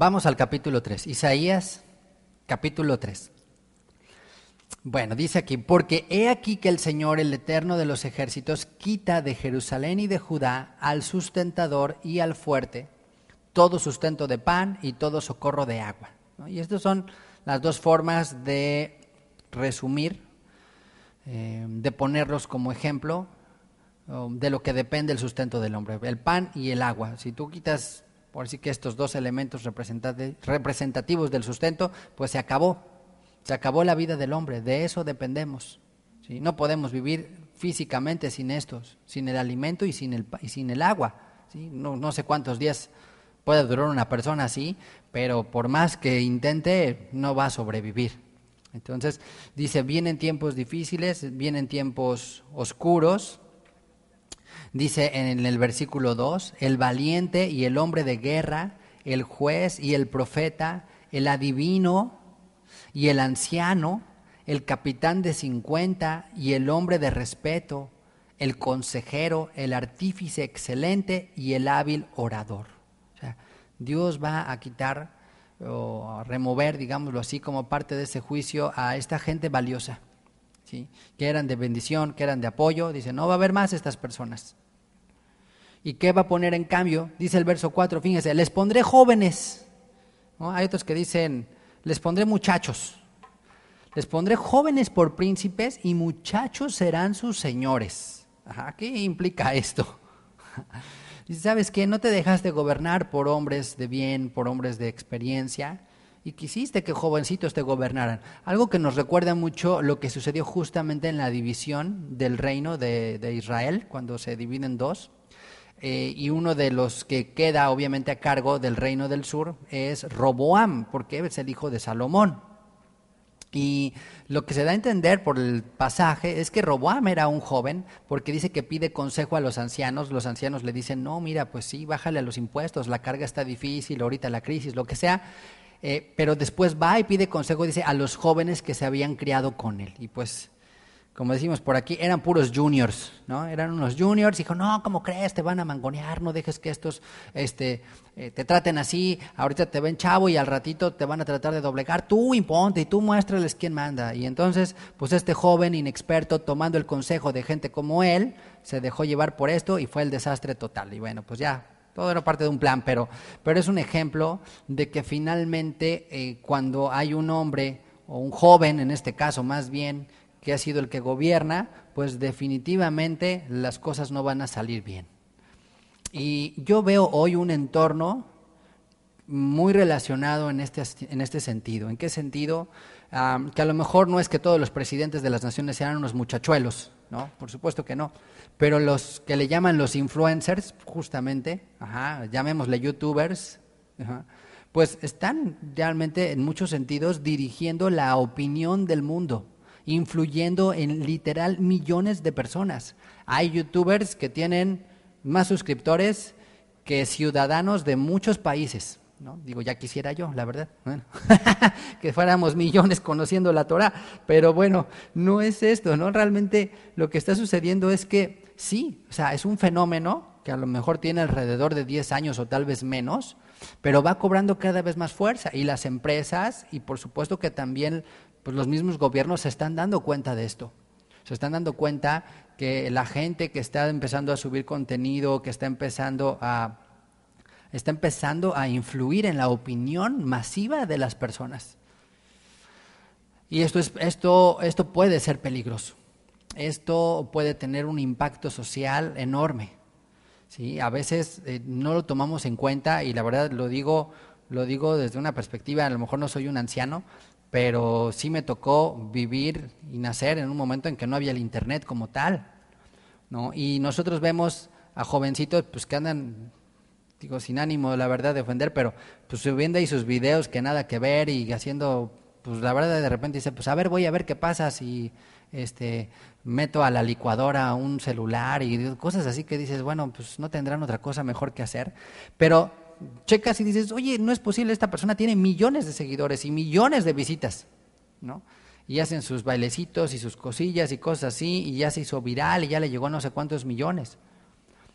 Vamos al capítulo tres, Isaías capítulo tres. Bueno, dice aquí, porque he aquí que el Señor, el Eterno de los ejércitos, quita de Jerusalén y de Judá al sustentador y al fuerte, todo sustento de pan y todo socorro de agua, ¿no? Y estas son las dos formas de resumir, eh, de ponerlos como ejemplo um, de lo que depende el sustento del hombre, el pan y el agua. Si tú quitas, por así que estos dos elementos representativos del sustento, pues se acabó. Se acabó la vida del hombre, de eso dependemos, ¿sí? No podemos vivir físicamente sin estos, sin el alimento y sin el, y sin el agua, ¿sí? No, no sé cuántos días puede durar una persona así, pero por más que intente, no va a sobrevivir. Entonces, dice, vienen tiempos difíciles, vienen tiempos oscuros. Dice en el versículo dos, el valiente y el hombre de guerra, el juez y el profeta, el adivino y el anciano, el capitán de cincuenta y el hombre de respeto, el consejero, el artífice excelente y el hábil orador. O sea, Dios va a quitar o a remover, digámoslo así, como parte de ese juicio a esta gente valiosa, ¿sí? Que eran de bendición, que eran de apoyo. Dice, no va a haber más estas personas. ¿Y qué va a poner en cambio? Dice el verso cuatro, fíjense, les pondré jóvenes, ¿no? Hay otros que dicen, les pondré muchachos, les pondré jóvenes por príncipes y muchachos serán sus señores. Ajá, ¿qué implica esto? Dice, ¿sabes qué? No te dejaste gobernar por hombres de bien, por hombres de experiencia, y quisiste que jovencitos te gobernaran. Algo que nos recuerda mucho lo que sucedió justamente en la división del reino de, de Israel, cuando se divide en dos. Eh, y uno de los que queda obviamente a cargo del reino del sur es Roboam, porque es el hijo de Salomón. Y lo que se da a entender por el pasaje es que Roboam era un joven, porque dice que pide consejo a los ancianos. Los ancianos le dicen, no, mira, pues sí, bájale a los impuestos, la carga está difícil, ahorita la crisis, lo que sea. Eh, pero después va y pide consejo, dice, a los jóvenes que se habían criado con él. Y pues, como decimos por aquí, eran puros juniors, ¿no? Eran unos juniors, dijo, no, ¿cómo crees? Te van a mangonear, no dejes que estos este, eh, te traten así, ahorita te ven chavo y al ratito te van a tratar de doblegar, tú imponte y tú muéstrales quién manda. Y entonces, pues este joven inexperto, tomando el consejo de gente como él, se dejó llevar por esto y fue el desastre total. Y bueno, pues ya, todo era parte de un plan, pero, pero es un ejemplo de que finalmente eh, cuando hay un hombre, o un joven en este caso más bien, que ha sido el que gobierna, pues definitivamente las cosas no van a salir bien. Y yo veo hoy un entorno muy relacionado en este, en este sentido. ¿En qué sentido? Um, que a lo mejor no es que todos los presidentes de las naciones sean unos muchachuelos, ¿no? Por supuesto que no. Pero los que le llaman los influencers, justamente, ajá, llamémosle youtubers, ajá, pues están realmente en muchos sentidos dirigiendo la opinión del mundo, influyendo en literal millones de personas. Hay youtubers que tienen más suscriptores que ciudadanos de muchos países, ¿no? Digo, ya quisiera yo, la verdad, bueno, que fuéramos millones conociendo la Torah, pero bueno, no es esto, ¿no? Realmente lo que está sucediendo es que sí, o sea, es un fenómeno que a lo mejor tiene alrededor de diez años o tal vez menos, pero va cobrando cada vez más fuerza, y las empresas, y por supuesto que también pues los mismos gobiernos se están dando cuenta de esto. Se están dando cuenta que la gente que está empezando a subir contenido, que está empezando a, está empezando a influir en la opinión masiva de las personas. Y esto, es, esto, esto puede ser peligroso. Esto puede tener un impacto social enorme, ¿sí? A veces eh, no lo tomamos en cuenta, y la verdad lo digo, lo digo desde una perspectiva, a lo mejor no soy un anciano, pero sí me tocó vivir y nacer en un momento en que no había el internet como tal, ¿no? Y nosotros vemos a jovencitos pues que andan, digo, sin ánimo la verdad de ofender, pero pues subiendo ahí sus videos que nada que ver y haciendo, pues la verdad de repente dice, pues a ver, voy a ver qué pasa si este meto a la licuadora un celular y cosas así que dices, bueno, pues no tendrán otra cosa mejor que hacer, pero checas y dices, oye, no es posible, esta persona tiene millones de seguidores y millones de visitas, ¿no? Y hacen sus bailecitos y sus cosillas y cosas así, y ya se hizo viral y ya le llegó a no sé cuántos millones.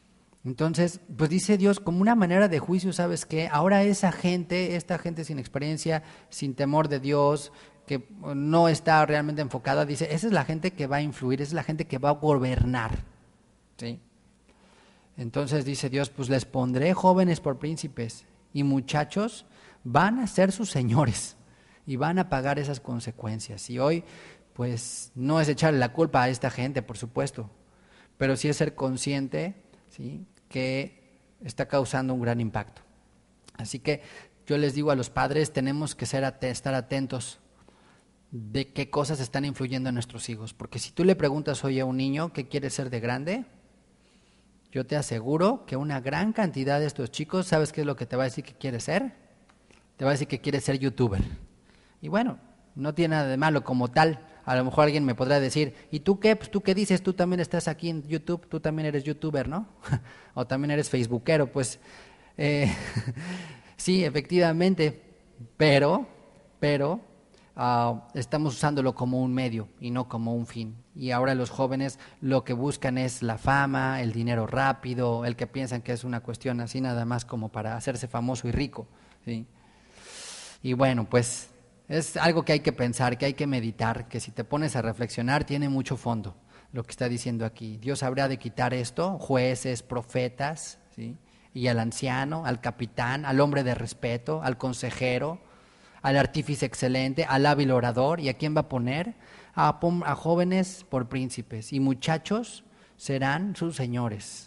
Entonces, pues dice Dios, como una manera de juicio, ¿sabes qué? Ahora esa gente, esta gente sin experiencia, sin temor de Dios, que no está realmente enfocada, dice, esa es la gente que va a influir, esa es la gente que va a gobernar, ¿sí? Entonces dice Dios, pues les pondré jóvenes por príncipes y muchachos van a ser sus señores y van a pagar esas consecuencias. Y hoy, pues no es echarle la culpa a esta gente, por supuesto, pero sí es ser consciente, ¿sí?, que está causando un gran impacto. Así que yo les digo a los padres, tenemos que ser at- estar atentos de qué cosas están influyendo en nuestros hijos, porque si tú le preguntas hoy a un niño qué quiere ser de grande, yo te aseguro que una gran cantidad de estos chicos, ¿sabes qué es lo que te va a decir que quiere ser? Te va a decir que quiere ser youtuber. Y bueno, no tiene nada de malo como tal. A lo mejor alguien me podrá decir, ¿y tú qué? Pues tú qué dices, tú también estás aquí en YouTube, tú también eres youtuber, ¿no? O también eres facebookero, pues eh, sí, efectivamente, pero, pero uh, estamos usándolo como un medio y no como un fin. Y ahora los jóvenes lo que buscan es la fama, el dinero rápido, el que piensan que es una cuestión así nada más como para hacerse famoso y rico, ¿sí? Y bueno, pues es algo que hay que pensar, que hay que meditar, que si te pones a reflexionar tiene mucho fondo lo que está diciendo aquí. Dios habrá de quitar esto, jueces, profetas, ¿sí?, y al anciano, al capitán, al hombre de respeto, al consejero, al artífice excelente, al hábil orador. ¿Y a quién va a poner? A, a jóvenes por príncipes, y muchachos serán sus señores.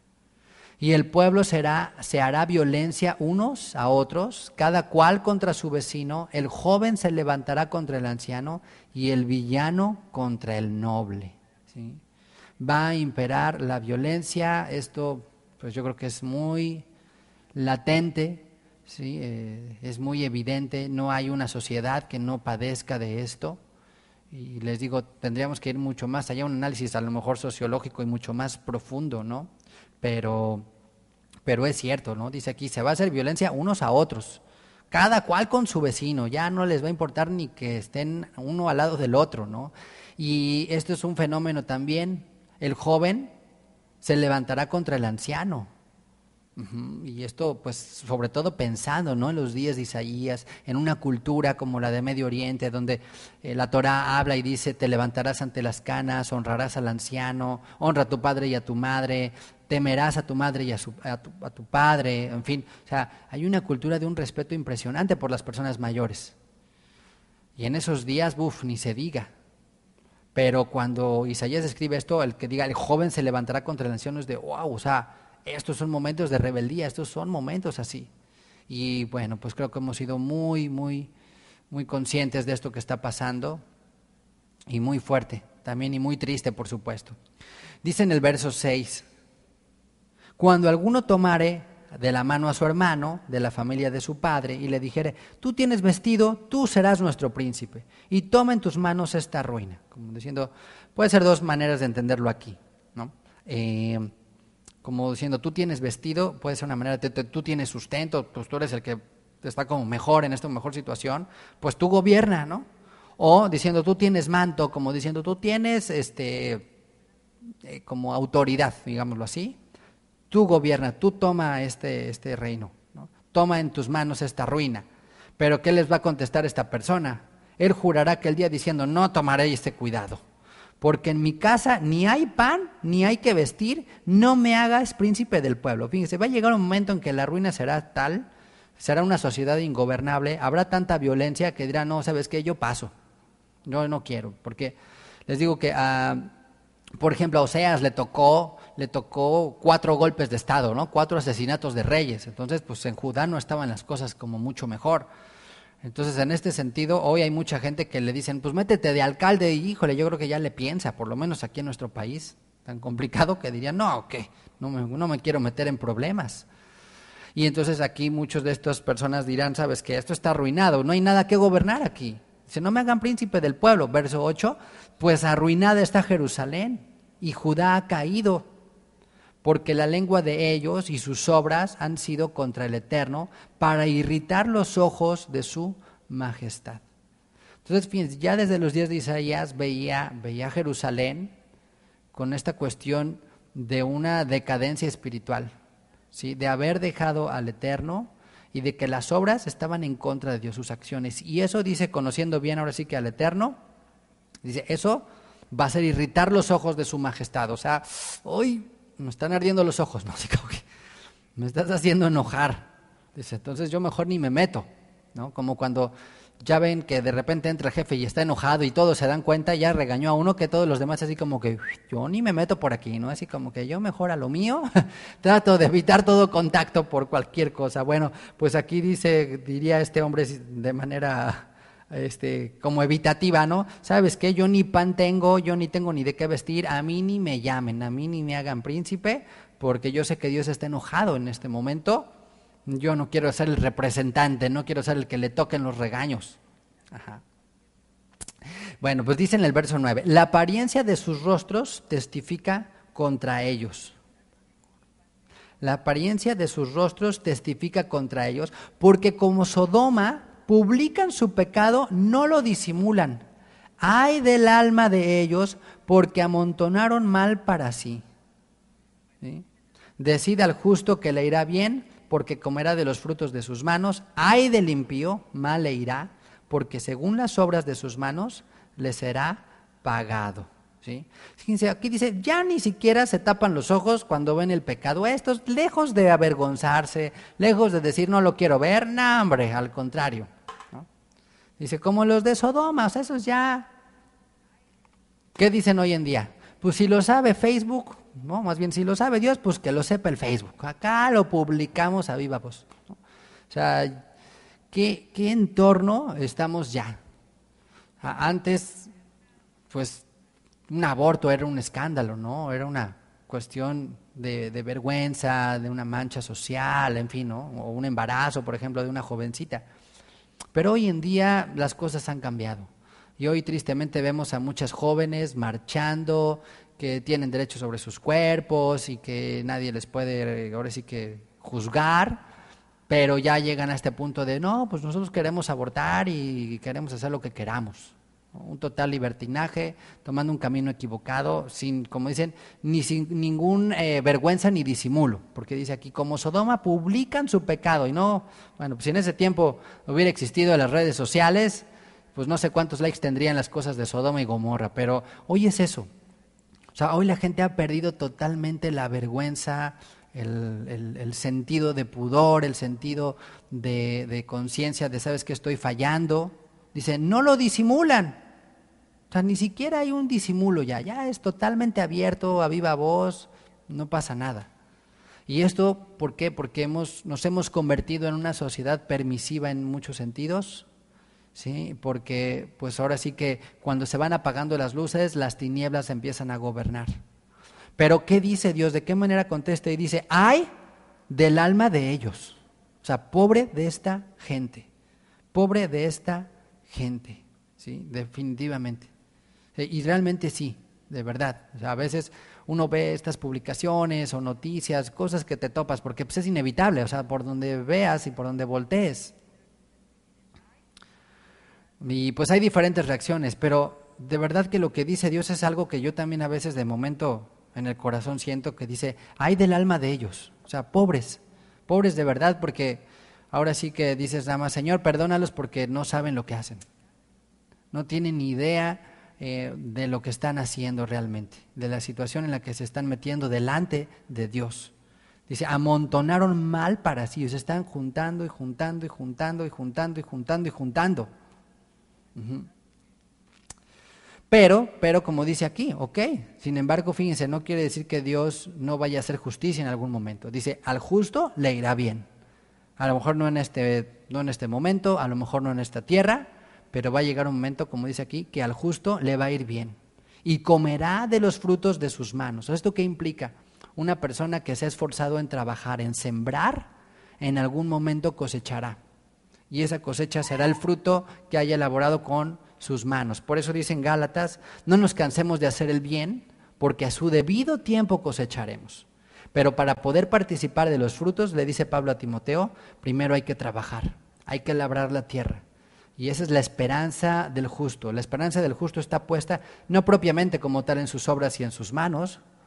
Y el pueblo será, se hará violencia unos a otros, cada cual contra su vecino, el joven se levantará contra el anciano y el villano contra el noble, ¿sí? Va a imperar la violencia, esto pues yo creo que es muy latente, ¿sí? Eh, es muy evidente, no hay una sociedad que no padezca de esto. Y les digo, tendríamos que ir mucho más allá, un análisis a lo mejor sociológico y mucho más profundo, ¿no? Pero, pero es cierto, ¿no? Dice aquí, se va a hacer violencia unos a otros, cada cual con su vecino, ya no les va a importar ni que estén uno al lado del otro, ¿no? Y esto es un fenómeno también, el joven se levantará contra el anciano. Uh-huh. Y esto, pues, sobre todo pensando, ¿no?, en los días de Isaías, en una cultura como la de Medio Oriente, donde eh, la Torá habla y dice, te levantarás ante las canas, honrarás al anciano, honra a tu padre y a tu madre, temerás a tu madre y a, su, a, tu, a tu padre, en fin, o sea, hay una cultura de un respeto impresionante por las personas mayores. Y en esos días, buf, ni se diga. Pero cuando Isaías escribe esto, el que diga, el joven se levantará contra el anciano, es de, wow, o sea, estos son momentos de rebeldía, estos son momentos así. Y bueno, pues creo que hemos sido muy, muy, muy conscientes de esto que está pasando, y muy fuerte también, y muy triste, por supuesto. Dice en el verso seis, cuando alguno tomare de la mano a su hermano, de la familia de su padre, y le dijere, tú tienes vestido, tú serás nuestro príncipe, y toma en tus manos esta ruina. Como diciendo, puede ser dos maneras de entenderlo aquí, ¿no? Eh, como diciendo, tú tienes vestido, puede ser una manera, de, tú tienes sustento, pues tú eres el que está como mejor en esta mejor situación, pues tú gobierna, ¿no? O diciendo, tú tienes manto, como diciendo, tú tienes este eh, como autoridad, digámoslo así, tú gobierna, tú toma este, este reino, ¿no? Toma en tus manos esta ruina. Pero ¿qué les va a contestar esta persona? Él jurará aquel día diciendo, no tomaré este cuidado, porque en mi casa ni hay pan, ni hay que vestir, no me hagas príncipe del pueblo. Fíjense, va a llegar un momento en que la ruina será tal, será una sociedad ingobernable, habrá tanta violencia que dirá, no, ¿sabes qué? Yo paso, yo no quiero, porque les digo que, uh, por ejemplo, a Oseas le tocó, le tocó cuatro golpes de estado, ¿no? Cuatro asesinatos de reyes, entonces pues en Judá no estaban las cosas como mucho mejor. Entonces, en este sentido, hoy hay mucha gente que le dicen, pues métete de alcalde, y híjole, yo creo que ya le piensa, por lo menos aquí en nuestro país, tan complicado que diría, no, ¿qué? No me, no me quiero meter en problemas. Y entonces aquí muchas de estas personas dirán, sabes que esto está arruinado, no hay nada que gobernar aquí. Dice, no me hagan príncipe del pueblo, verso ocho, pues arruinada está Jerusalén y Judá ha caído, porque la lengua de ellos y sus obras han sido contra el Eterno para irritar los ojos de su majestad. Entonces, fíjense, ya desde los días de Isaías veía, veía Jerusalén con esta cuestión de una decadencia espiritual, ¿sí? De haber dejado al Eterno y de que las obras estaban en contra de Dios, sus acciones. Y eso dice, conociendo bien ahora sí que al Eterno, dice, eso va a hacer irritar los ojos de su majestad. O sea, hoy me están ardiendo los ojos, ¿no? Así como que me estás haciendo enojar. Dice, entonces yo mejor ni me meto, ¿no? Como cuando ya ven que de repente entra el jefe y está enojado y todos se dan cuenta, ya regañó a uno, que todos los demás así como que yo ni me meto por aquí, ¿no? Así como que yo mejor a lo mío, trato de evitar todo contacto por cualquier cosa. Bueno, pues aquí dice, diría este hombre de manera este, como evitativa, ¿no? ¿Sabes qué? Yo ni pan tengo, yo ni tengo ni de qué vestir, a mí ni me llamen, a mí ni me hagan príncipe, porque yo sé que Dios está enojado en este momento. Yo no quiero ser el representante, no quiero ser el que le toquen los regaños. Ajá. Bueno, pues dice en el verso nueve, la apariencia de sus rostros testifica contra ellos. La apariencia de sus rostros testifica contra ellos, porque como Sodoma publican su pecado, no lo disimulan. Ay del alma de ellos, porque amontonaron mal para sí. ¿Sí? Decida al justo que le irá bien, porque comerá de los frutos de sus manos. Ay del impío, mal le irá, porque según las obras de sus manos le será pagado. ¿Sí? Fíjense, aquí dice, ya ni siquiera se tapan los ojos cuando ven el pecado. Estos, lejos de avergonzarse, lejos de decir no lo quiero ver, no hombre, al contrario, ¿no? Dice, como los de Sodoma, o sea, esos ya... ¿Qué dicen hoy en día? Pues si lo sabe Facebook, no, más bien si lo sabe Dios, pues que lo sepa el Facebook. Acá lo publicamos a viva voz, ¿no? O sea, ¿qué, qué entorno estamos ya? Antes, pues, un aborto era un escándalo, ¿no? Era una cuestión de, de vergüenza, de una mancha social, en fin, ¿no? O un embarazo, por ejemplo, de una jovencita. Pero hoy en día las cosas han cambiado. Y hoy tristemente vemos a muchas jóvenes marchando, que tienen derecho sobre sus cuerpos y que nadie les puede, ahora sí que, juzgar, pero ya llegan a este punto de, no, pues nosotros queremos abortar y queremos hacer lo que queramos. Un total libertinaje, tomando un camino equivocado, sin, como dicen, ni sin ningún eh, vergüenza ni disimulo, porque dice aquí, como Sodoma publican su pecado, y no, bueno, pues si en ese tiempo hubiera existido las redes sociales, pues no sé cuántos likes tendrían las cosas de Sodoma y Gomorra, pero hoy es eso. O sea, hoy la gente ha perdido totalmente la vergüenza, el, el, el sentido de pudor, el sentido de, de conciencia de, sabes que estoy fallando. Dice, no lo disimulan. O sea, ni siquiera hay un disimulo ya, ya es totalmente abierto, a viva voz, no pasa nada. ¿Y esto por qué? Porque hemos, nos hemos convertido en una sociedad permisiva en muchos sentidos. Sí, porque pues ahora sí que cuando se van apagando las luces, las tinieblas empiezan a gobernar. Pero ¿qué dice Dios? ¿De qué manera contesta? Y dice, ay del alma de ellos. O sea, pobre de esta gente, pobre de esta gente, sí, definitivamente. Y realmente sí, de verdad. O sea, a veces uno ve estas publicaciones o noticias, cosas que te topas, porque pues es inevitable, o sea, por donde veas y por donde voltees. Y pues hay diferentes reacciones, pero de verdad que lo que dice Dios es algo que yo también a veces de momento en el corazón siento que dice, ay del alma de ellos, o sea, pobres, pobres de verdad, porque ahora sí que dices nada más, Señor, perdónalos porque no saben lo que hacen, no tienen ni idea eh, de lo que están haciendo realmente, de la situación en la que se están metiendo delante de Dios. Dice, amontonaron mal para sí, se están juntando y juntando y juntando y juntando y juntando y juntando. Uh-huh. Pero, pero como dice aquí, ok, sin embargo, fíjense, no quiere decir que Dios no vaya a hacer justicia en algún momento. Dice, al justo le irá bien. A lo mejor no en este, no en este momento, a lo mejor no en esta tierra, pero va a llegar un momento, como dice aquí, que al justo le va a ir bien. Y comerá de los frutos de sus manos. ¿Esto qué implica? Una persona que se ha esforzado en trabajar, en sembrar, en algún momento cosechará. Y esa cosecha será el fruto que haya elaborado con sus manos. Por eso dicen Gálatas, no nos cansemos de hacer el bien, porque a su debido tiempo cosecharemos. Pero para poder participar de los frutos, le dice Pablo a Timoteo, primero hay que trabajar, hay que labrar la tierra. Y esa es la esperanza del justo. La esperanza del justo está puesta no propiamente como tal en sus obras y en sus manos,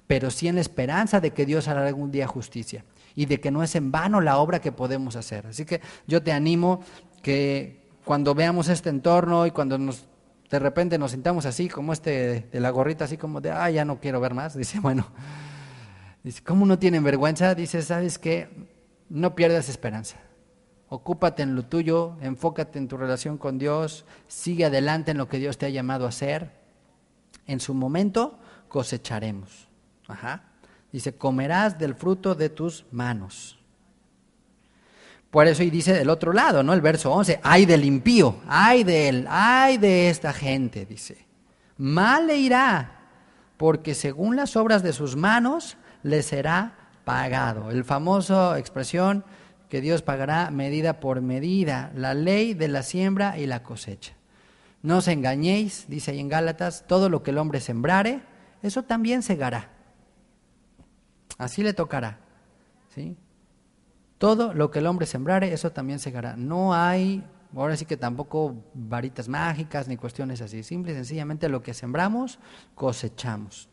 pero sí en la esperanza de que Dios hará algún día justicia y de que no es en vano la obra que podemos hacer. Así que yo te animo que cuando veamos este entorno y cuando nos, de repente nos sintamos así, como este de la gorrita, así como de, ah, ya no quiero ver más, dice, bueno, dice, ¿cómo no tienen vergüenza? Dice, ¿sabes qué? No pierdas esperanza. Ocúpate en lo tuyo, enfócate en tu relación con Dios, sigue adelante en lo que Dios te ha llamado a hacer. En su momento cosecharemos. Ajá. Dice, comerás del fruto de tus manos. Por eso y dice del otro lado, ¿no? El verso once, ay del impío, ay de él, ay de esta gente, dice. Mal le irá, porque según las obras de sus manos le será pagado. El famoso expresión que Dios pagará medida por medida, la ley de la siembra y la cosecha. No os engañéis, dice ahí en Gálatas, todo lo que el hombre sembrare, eso también segará. Así le tocará, ¿sí? Todo lo que el hombre sembrare, eso también segará. No hay, ahora sí que tampoco varitas mágicas ni cuestiones así. Simple y sencillamente lo que sembramos, cosechamos.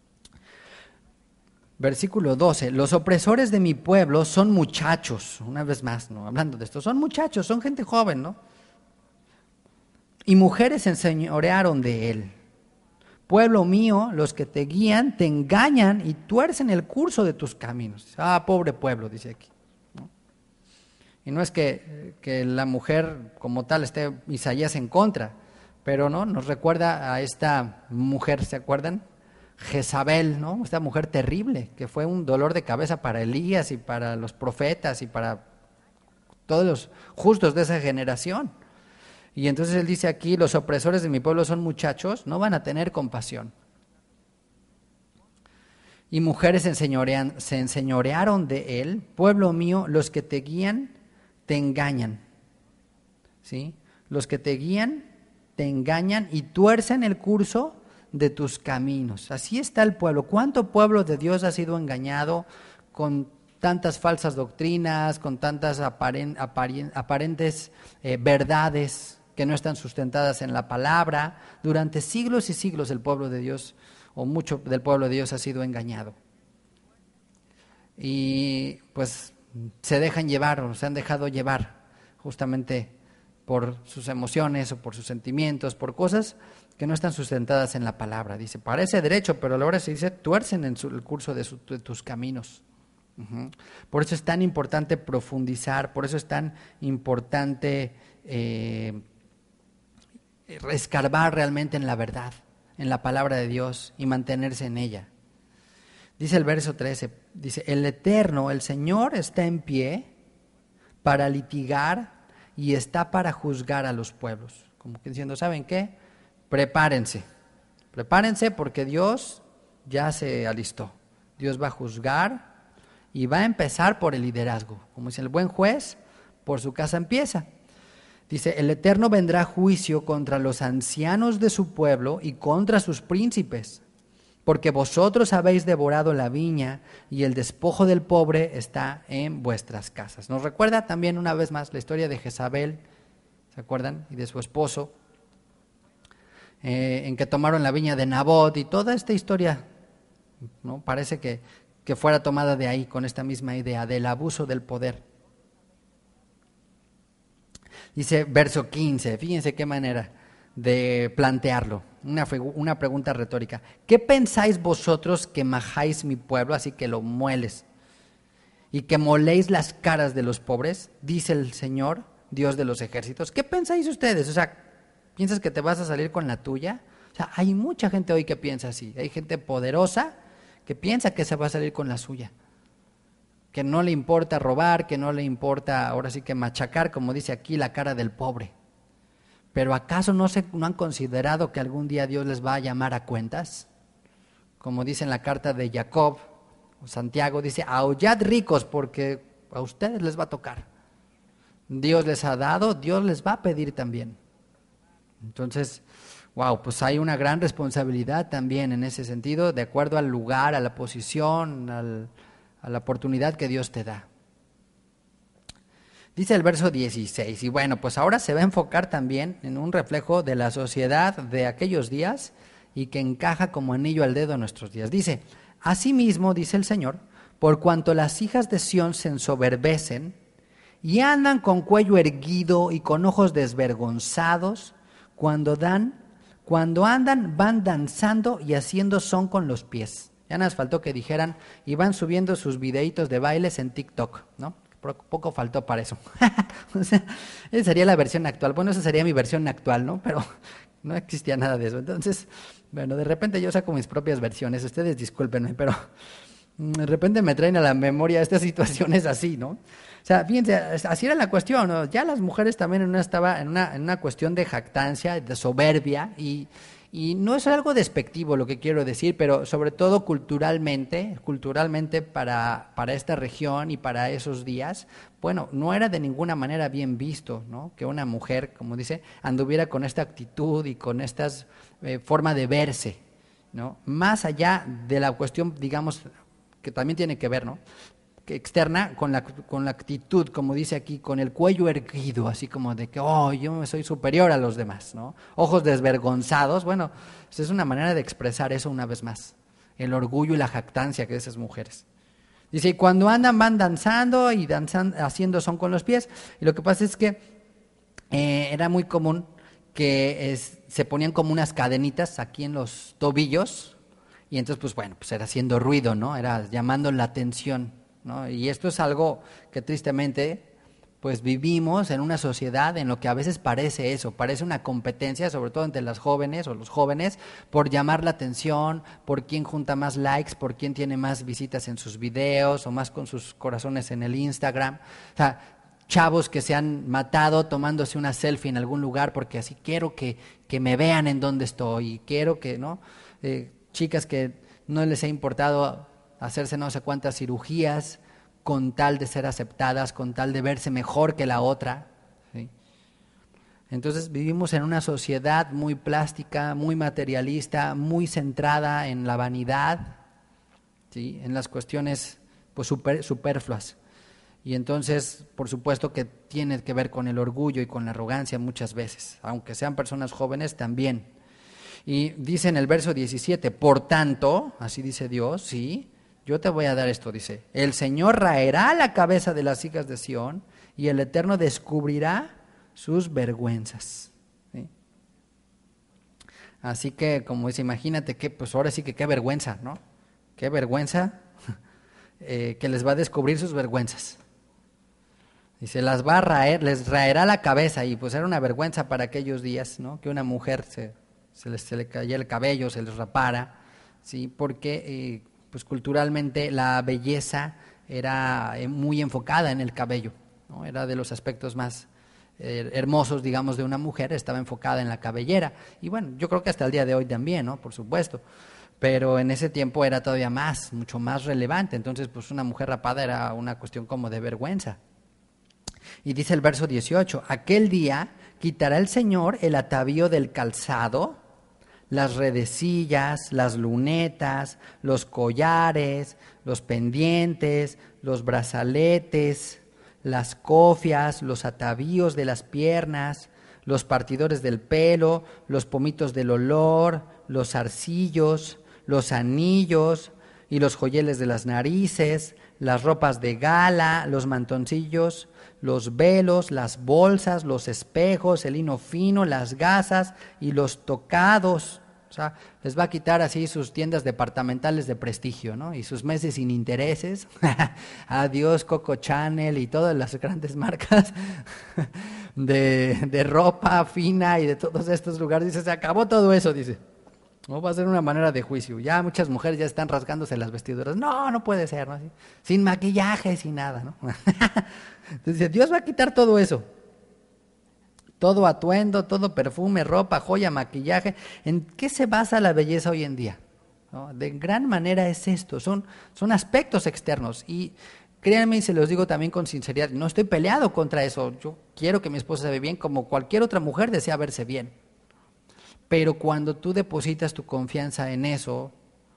Versículo doce, los opresores de mi pueblo son muchachos, una vez más, ¿no? Hablando de esto, son muchachos, son gente joven, ¿no? Y mujeres se enseñorearon de él. Pueblo mío, los que te guían, te engañan y tuercen el curso de tus caminos. Ah, pobre pueblo, dice aquí, ¿no? Y no es que, que la mujer como tal esté Isaías en contra, pero no, nos recuerda a esta mujer, ¿se acuerdan? Jezabel, ¿no? Esta mujer terrible, que fue un dolor de cabeza para Elías y para los profetas y para todos los justos de esa generación. Y entonces él dice aquí, los opresores de mi pueblo son muchachos, no van a tener compasión. Y mujeres se, enseñorean, se enseñorearon de él, pueblo mío, los que te guían, te engañan. ¿Sí? Los que te guían, te engañan y tuercen el curso de tus caminos. Así está el pueblo. ¿Cuánto pueblo de Dios ha sido engañado con tantas falsas doctrinas, con tantas aparen, aparen, aparentes eh, verdades que no están sustentadas en la palabra? Durante siglos y siglos el pueblo de Dios, o mucho del pueblo de Dios, ha sido engañado. Y pues se dejan llevar, o se han dejado llevar justamente por sus emociones o por sus sentimientos, por cosas que no están sustentadas en la palabra. Dice, parece derecho, pero a la hora se dice, tuercen en su, el curso de, su, de tus caminos. Uh-huh. Por eso es tan importante profundizar, por eso es tan importante eh, escarbar realmente en la verdad, en la palabra de Dios y mantenerse en ella. Dice el verso trece, dice, el Eterno, el Señor está en pie para litigar y está para juzgar a los pueblos. Como que diciendo, ¿saben qué? Prepárense, prepárense porque Dios ya se alistó. Dios va a juzgar y va a empezar por el liderazgo. Como dice el buen juez, por su casa empieza. Dice, el Eterno vendrá a juicio contra los ancianos de su pueblo y contra sus príncipes, porque vosotros habéis devorado la viña y el despojo del pobre está en vuestras casas. Nos recuerda también una vez más la historia de Jezabel, ¿se acuerdan? Y de su esposo, eh, en que tomaron la viña de Nabot y toda esta historia, ¿no? Parece que, que fuera tomada de ahí con esta misma idea del abuso del poder. Dice verso quince, fíjense qué manera de plantearlo, una, una pregunta retórica. ¿Qué pensáis vosotros que majáis mi pueblo, así que lo mueles, y que moléis las caras de los pobres? Dice el Señor, Dios de los ejércitos. ¿Qué pensáis ustedes? O sea, ¿piensas que te vas a salir con la tuya? O sea, hay mucha gente hoy que piensa así, hay gente poderosa que piensa que se va a salir con la suya, que no le importa robar, que no le importa ahora sí que machacar, como dice aquí, la cara del pobre. Pero ¿acaso no, se, no han considerado que algún día Dios les va a llamar a cuentas? Como dice en la carta de Jacob, o Santiago, dice, aullad ricos porque a ustedes les va a tocar. Dios les ha dado, Dios les va a pedir también. Entonces, wow, pues hay una gran responsabilidad también en ese sentido, de acuerdo al lugar, a la posición, al, a la oportunidad que Dios te da. Dice el verso dieciséis, y bueno, pues ahora se va a enfocar también en un reflejo de la sociedad de aquellos días y que encaja como anillo al dedo en nuestros días. Dice, Asimismo, dice el Señor, por cuanto las hijas de Sión se ensoberbecen y andan con cuello erguido y con ojos desvergonzados, cuando dan, cuando andan van danzando y haciendo son con los pies. Ya nos faltó que dijeran, y van subiendo sus videitos de bailes en TikTok, ¿no? Poco faltó para eso. O sea, esa sería la versión actual. Bueno, esa sería mi versión actual, ¿no? Pero no existía nada de eso. Entonces, bueno, de repente yo saco mis propias versiones. Ustedes discúlpenme, pero de repente me traen a la memoria estas situaciones así, ¿no? O sea, fíjense, así era la cuestión, ¿no? Ya las mujeres también en una, estaba en una, en una cuestión de jactancia, de soberbia, y, y no es algo despectivo lo que quiero decir, pero sobre todo culturalmente, culturalmente para, para esta región y para esos días, bueno, no era de ninguna manera bien visto, ¿no? Que una mujer, como dice, anduviera con esta actitud y con esta eh, forma de verse, ¿no? Más allá de la cuestión, digamos, que también tiene que ver, ¿no? Que externa con la, con la actitud, como dice aquí, con el cuello erguido, así como de que, oh, yo soy superior a los demás, ¿no? Ojos desvergonzados, bueno, es una manera de expresar eso una vez más, el orgullo y la jactancia de esas mujeres. Dice, y cuando andan van danzando y danzan, haciendo son con los pies, y lo que pasa es que eh, era muy común que es, se ponían como unas cadenitas aquí en los tobillos, y entonces, pues bueno, pues era haciendo ruido, ¿no? Era llamando la atención, ¿no? Y esto es algo que tristemente pues vivimos en una sociedad en lo que a veces parece eso, parece una competencia, sobre todo entre las jóvenes o los jóvenes, por llamar la atención, por quién junta más likes, por quién tiene más visitas en sus videos o más con sus corazones en el Instagram. O sea, chavos que se han matado tomándose una selfie en algún lugar porque así quiero que, que me vean en dónde estoy, quiero que, ¿no? Eh, chicas que no les ha importado hacerse no sé cuántas cirugías con tal de ser aceptadas, con tal de verse mejor que la otra, ¿sí? Entonces vivimos en una sociedad muy plástica, muy materialista, muy centrada en la vanidad, ¿sí? En las cuestiones pues, super, superfluas. Y entonces, por supuesto que tiene que ver con el orgullo y con la arrogancia muchas veces, aunque sean personas jóvenes también. Y dice en el verso diecisiete, por tanto, así dice Dios, sí, yo te voy a dar esto, dice, el Señor raerá la cabeza de las hijas de Sión y el Eterno descubrirá sus vergüenzas. ¿Sí? Así que, como dice, imagínate que, pues ahora sí que qué vergüenza, ¿no? Qué vergüenza eh, que les va a descubrir sus vergüenzas. Dice, las va a raer, les raerá la cabeza, y pues era una vergüenza para aquellos días, ¿no? Que una mujer se, se, les, se le cayera el cabello, se les rapara, ¿sí? Porque eh, pues culturalmente la belleza era eh, muy enfocada en el cabello, ¿no? Era de los aspectos más eh, hermosos, digamos, de una mujer, estaba enfocada en la cabellera. Y bueno, yo creo que hasta el día de hoy también, ¿no? Por supuesto. Pero en ese tiempo era todavía más, mucho más relevante. Entonces, pues una mujer rapada era una cuestión como de vergüenza. Y dice el verso dieciocho, aquel día quitará el Señor el atavío del calzado, las redecillas, las lunetas, los collares, los pendientes, los brazaletes, las cofias, los atavíos de las piernas, los partidores del pelo, los pomitos del olor, los zarcillos, los anillos y los joyeles de las narices, las ropas de gala, los mantoncillos, los velos, las bolsas, los espejos, el lino fino, las gasas y los tocados. O sea, les va a quitar así sus tiendas departamentales de prestigio, ¿no? Y sus meses sin intereses. Adiós Coco Chanel y todas las grandes marcas de, de ropa fina y de todos estos lugares. Dice, se acabó todo eso, dice. No va a ser una manera de juicio. Ya muchas mujeres ya están rasgándose las vestiduras. No, no puede ser, ¿no? Sin maquillaje, sin nada, ¿no? Entonces Dios va a quitar todo eso. Todo atuendo, todo perfume, ropa, joya, maquillaje. ¿En qué se basa la belleza hoy en día? ¿No? De gran manera es esto. Son, son aspectos externos. Y créanme, y se los digo también con sinceridad, no estoy peleado contra eso. Yo quiero que mi esposa se vea bien como cualquier otra mujer desea verse bien. Pero cuando tú depositas tu confianza en eso,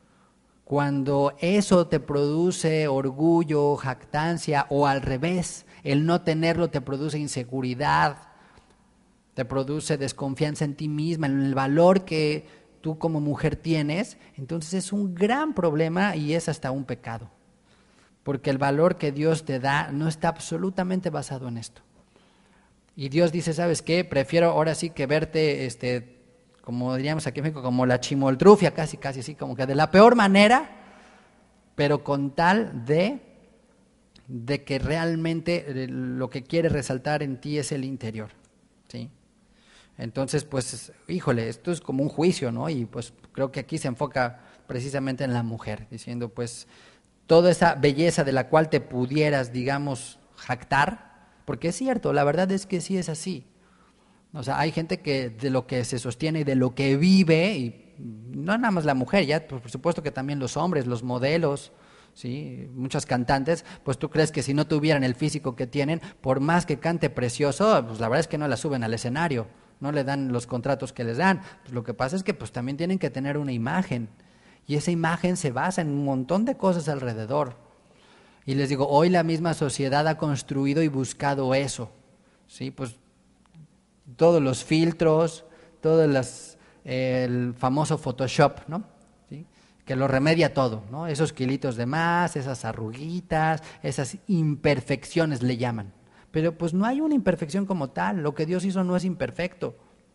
cuando eso te produce orgullo, jactancia, o al revés, el no tenerlo te produce inseguridad, te produce desconfianza en ti misma, en el valor que tú como mujer tienes, entonces es un gran problema y es hasta un pecado. Porque el valor que Dios te da no está absolutamente basado en esto. Y Dios dice, ¿sabes qué? Prefiero ahora sí que verte, este, como diríamos aquí en México, como la chimoltrufia, casi, casi así, como que de la peor manera, pero con tal de, de que realmente lo que quiere resaltar en ti es el interior, ¿sí? Entonces, pues, híjole, esto es como un juicio, ¿no? Y pues creo que aquí se enfoca precisamente en la mujer, diciendo, pues, toda esa belleza de la cual te pudieras, digamos, jactar, porque es cierto, la verdad es que sí es así. O sea, hay gente que de lo que se sostiene y de lo que vive, y no nada más la mujer, ya por supuesto que también los hombres, los modelos, ¿sí? Muchas cantantes, pues tú crees que si no tuvieran el físico que tienen, por más que cante precioso, pues la verdad es que no la suben al escenario, no le dan los contratos que les dan. Pues lo que pasa es que pues también tienen que tener una imagen, y esa imagen se basa en un montón de cosas alrededor. Y les digo, hoy la misma sociedad ha construido y buscado eso, ¿sí? Pues todos los filtros, todo las, eh, el famoso Photoshop, ¿no? ¿Sí? Que lo remedia todo, ¿no? Esos kilitos de más, esas arruguitas, esas imperfecciones le llaman. Pero pues no hay una imperfección como tal, lo que Dios hizo no es imperfecto.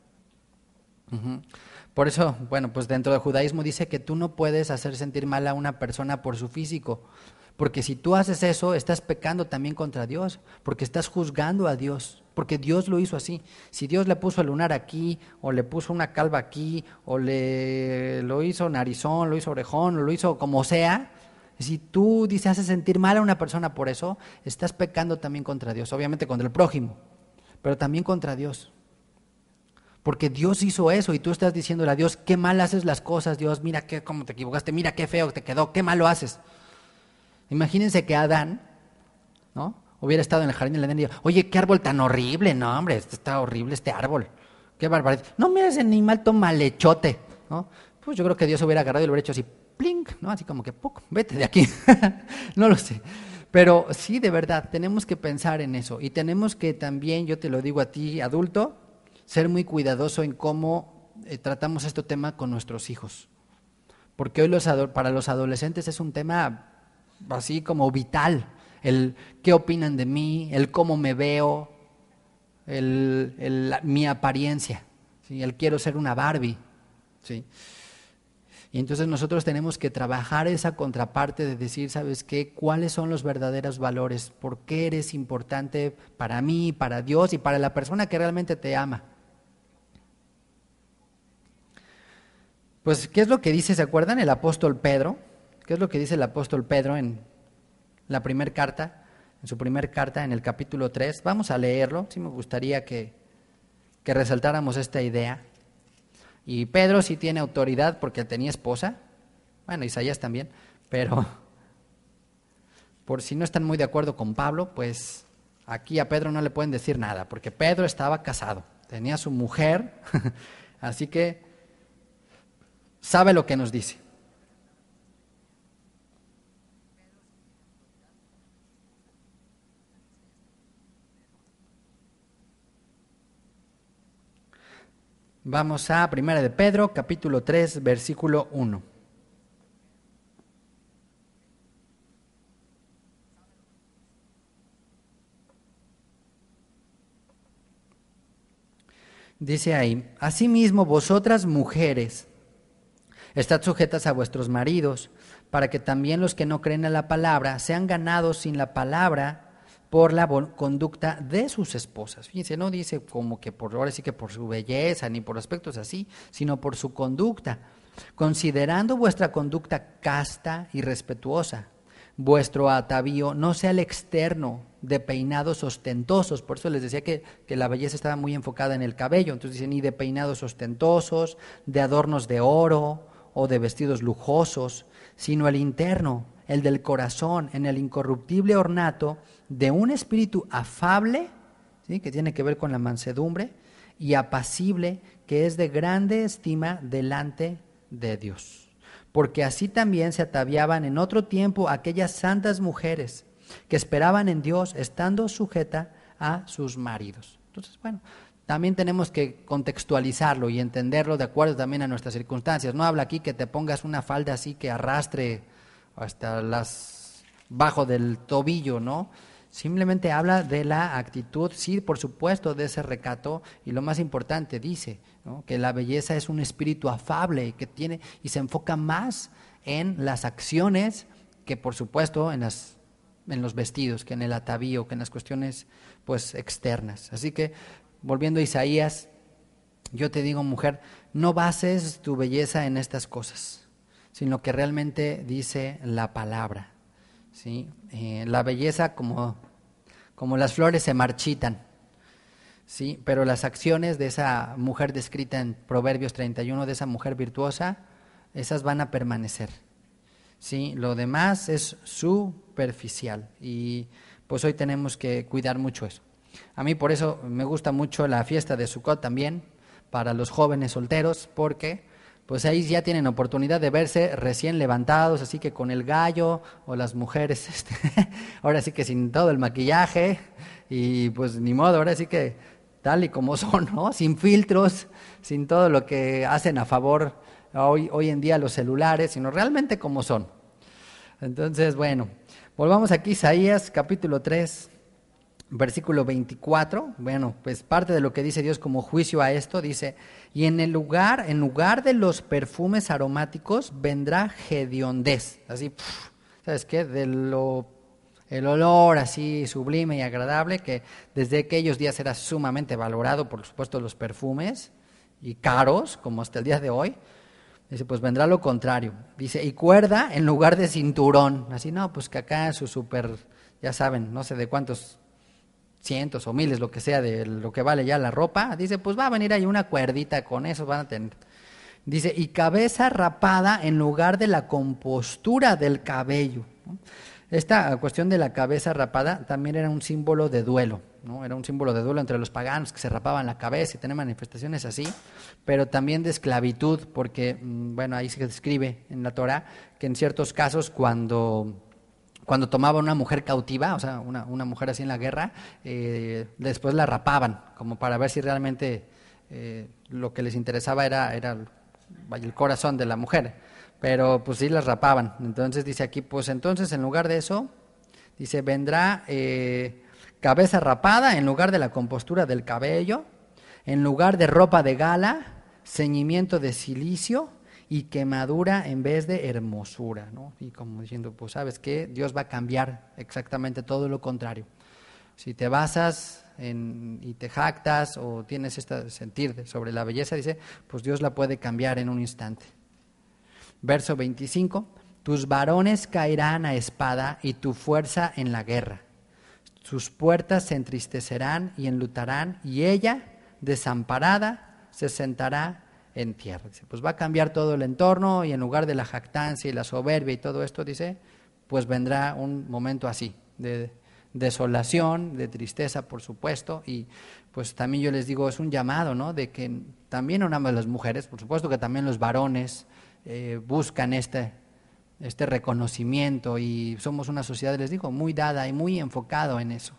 Uh-huh. Por eso, bueno, pues dentro del judaísmo dice que tú no puedes hacer sentir mal a una persona por su físico, porque si tú haces eso, estás pecando también contra Dios, porque estás juzgando a Dios, porque Dios lo hizo así. Si Dios le puso el lunar aquí, o le puso una calva aquí, o le lo hizo narizón, lo hizo orejón, o lo hizo como sea, si tú dices, haces sentir mal a una persona por eso, estás pecando también contra Dios, obviamente contra el prójimo, pero también contra Dios. Porque Dios hizo eso y tú estás diciéndole a Dios, qué mal haces las cosas, Dios, mira qué, cómo te equivocaste, mira qué feo te quedó, qué mal lo haces. Imagínense que Adán, ¿no?, hubiera estado en el jardín del Edén y dijo, oye, qué árbol tan horrible, no hombre, este está horrible este árbol, qué barbaridad. No, mira ese animal tan malhechote, ¿no? Pues yo creo que Dios hubiera agarrado y lo hubiera hecho así, plink, ¿no? Así como que, ¡puc!, vete de aquí. No lo sé. Pero sí, de verdad, tenemos que pensar en eso y tenemos que también, yo te lo digo a ti, adulto, ser muy cuidadoso en cómo eh, tratamos este tema con nuestros hijos. Porque hoy los, para los adolescentes es un tema así como vital, el qué opinan de mí, el cómo me veo, el, el, la, mi apariencia, ¿sí? El quiero ser una Barbie, ¿sí? Y entonces nosotros tenemos que trabajar esa contraparte de decir, ¿sabes qué? ¿Cuáles son los verdaderos valores? ¿Por qué eres importante para mí, para Dios y para la persona que realmente te ama? Pues, ¿qué es lo que dice, se acuerdan, el apóstol Pedro? ¿Qué es lo que dice el apóstol Pedro en la primera carta, en su primera carta, en el capítulo tres? Vamos a leerlo, sí me gustaría que, que resaltáramos esta idea. Y Pedro sí tiene autoridad porque tenía esposa, bueno, Isaías también, pero por si no están muy de acuerdo con Pablo, pues aquí a Pedro no le pueden decir nada, porque Pedro estaba casado, tenía su mujer, así que sabe lo que nos dice. Vamos a Primera de Pedro, capítulo tres, versículo uno. Dice ahí, asimismo vosotras mujeres, estad sujetas a vuestros maridos, para que también los que no creen en la palabra sean ganados sin la palabra por la conducta de sus esposas. Fíjense, no dice como que por ahora sí que por su belleza ni por aspectos así, sino por su conducta, considerando vuestra conducta casta y respetuosa. Vuestro atavío no sea el externo de peinados ostentosos, por eso les decía que, que la belleza estaba muy enfocada en el cabello, entonces dice ni de peinados ostentosos, de adornos de oro o de vestidos lujosos, sino el interno, el del corazón, en el incorruptible ornato de un espíritu afable, ¿sí?, que tiene que ver con la mansedumbre, y apacible, que es de grande estima delante de Dios. Porque así también se ataviaban en otro tiempo aquellas santas mujeres que esperaban en Dios, estando sujeta a sus maridos. Entonces, bueno, también tenemos que contextualizarlo y entenderlo de acuerdo también a nuestras circunstancias. No habla aquí que te pongas una falda así que arrastre hasta las bajo del tobillo, ¿no? Simplemente habla de la actitud, sí, por supuesto, de ese recato, y lo más importante dice, ¿no?, que la belleza es un espíritu afable y que tiene y se enfoca más en las acciones que, por supuesto, en las en los vestidos, que en el atavío, que en las cuestiones pues externas. Así que volviendo a Isaías, yo te digo, mujer, no bases tu belleza en estas cosas, sino que realmente dice la palabra, ¿sí? Eh, la belleza, como, como las flores, se marchitan, ¿sí? Pero las acciones de esa mujer descrita en Proverbios treinta y uno, de esa mujer virtuosa, esas van a permanecer, ¿sí? Lo demás es superficial y pues hoy tenemos que cuidar mucho eso. A mí por eso me gusta mucho la fiesta de Sukkot también, para los jóvenes solteros, porque pues ahí ya tienen oportunidad de verse recién levantados, así que con el gallo, o las mujeres, este, ahora sí que sin todo el maquillaje, y pues ni modo, ahora sí que tal y como son, ¿no? Sin filtros, sin todo lo que hacen a favor hoy, hoy en día los celulares, sino realmente como son. Entonces, bueno, volvamos aquí a Isaías capítulo tres, versículo veinticuatro. Bueno, pues parte de lo que dice Dios como juicio a esto, dice: y en el lugar, en lugar de los perfumes aromáticos, vendrá hediondez. Así, pff, ¿sabes qué? De lo, el olor así sublime y agradable, que desde aquellos días era sumamente valorado, por supuesto, los perfumes, y caros, como hasta el día de hoy. Dice, pues vendrá lo contrario. Dice, y cuerda en lugar de cinturón. Así, no, pues que acá su súper, ya saben, no sé de cuántos cientos o miles, lo que sea, de lo que vale ya la ropa. Dice, pues va a venir ahí una cuerdita, con eso van a tener. Dice, y cabeza rapada en lugar de la compostura del cabello, ¿no? Esta cuestión de la cabeza rapada también era un símbolo de duelo, ¿no? Era un símbolo de duelo entre los paganos, que se rapaban la cabeza y tenían manifestaciones así, pero también de esclavitud, porque, bueno, ahí se describe en la Torah que en ciertos casos cuando... Cuando tomaban una mujer cautiva, o sea, una, una mujer así en la guerra, eh, después la rapaban, como para ver si realmente eh, lo que les interesaba era, era el, el corazón de la mujer, pero pues sí las rapaban. Entonces dice aquí, pues entonces en lugar de eso, dice, vendrá eh, cabeza rapada en lugar de la compostura del cabello, en lugar de ropa de gala, ceñimiento de cilicio, y quemadura en vez de hermosura, ¿no? Y como diciendo, pues ¿sabes qué? Dios va a cambiar exactamente todo lo contrario. Si te basas en, y te jactas o tienes este sentir sobre la belleza, dice, pues Dios la puede cambiar en un instante. Verso veinticinco, tus varones caerán a espada y tu fuerza en la guerra. Sus puertas se entristecerán y enlutarán, y ella, desamparada, se sentará en tierra. Dice, pues va a cambiar todo el entorno, y en lugar de la jactancia y la soberbia y todo esto, dice, pues vendrá un momento así, de desolación, de tristeza, por supuesto, y pues también yo les digo, es un llamado, ¿no?, de que también no nada más las mujeres, por supuesto que también los varones eh, buscan este, este reconocimiento, y somos una sociedad, les digo, muy dada y muy enfocado en eso.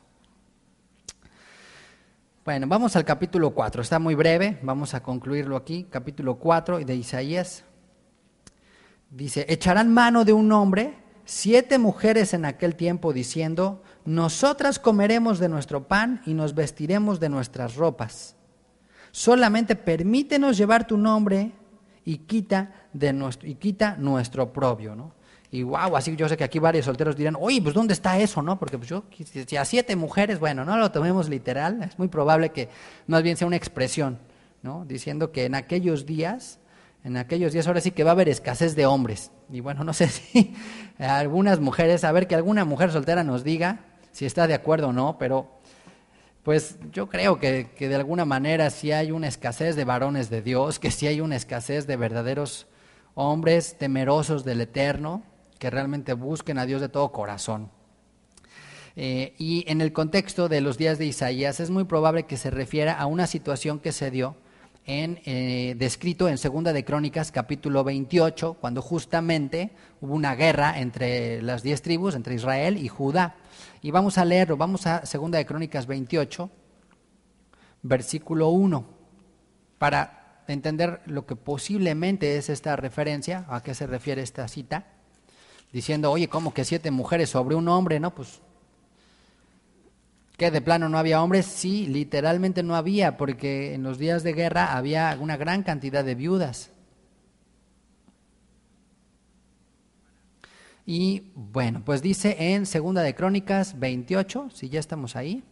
Bueno, vamos al capítulo cuatro, está muy breve, vamos a concluirlo aquí, capítulo cuatro de Isaías. Dice, echarán mano de un hombre, siete mujeres en aquel tiempo, diciendo, nosotras comeremos de nuestro pan y nos vestiremos de nuestras ropas. Solamente permítenos llevar tu nombre y quita, de nuestro, y quita nuestro oprobio, ¿no? Y wow, así yo sé que aquí varios solteros dirán, oye, pues ¿dónde está eso, no? Porque pues yo, si a siete mujeres, bueno, no lo tomemos literal, es muy probable que más bien sea una expresión, ¿no? Diciendo que en aquellos días, en aquellos días ahora sí que va a haber escasez de hombres. Y bueno, no sé si algunas mujeres, a ver que alguna mujer soltera nos diga si está de acuerdo o no, pero pues yo creo que, que de alguna manera sí hay una escasez de varones de Dios, que sí hay una escasez de verdaderos hombres temerosos del Eterno, que realmente busquen a Dios de todo corazón. Eh, y en el contexto de los días de Isaías es muy probable que se refiera a una situación que se dio en, eh, descrito en Segunda de Crónicas capítulo veintiocho, cuando justamente hubo una guerra entre las diez tribus, entre Israel y Judá. Y vamos a leerlo, vamos a Segunda de Crónicas veintiocho, versículo uno, para entender lo que posiblemente es esta referencia, a qué se refiere esta cita, diciendo, oye, ¿cómo que siete mujeres sobre un hombre? No, pues, ¿qué, de plano no había hombres? Sí, literalmente no había, porque en los días de guerra había una gran cantidad de viudas. Y bueno, pues dice en Segunda de Crónicas veintiocho, si ya estamos ahí.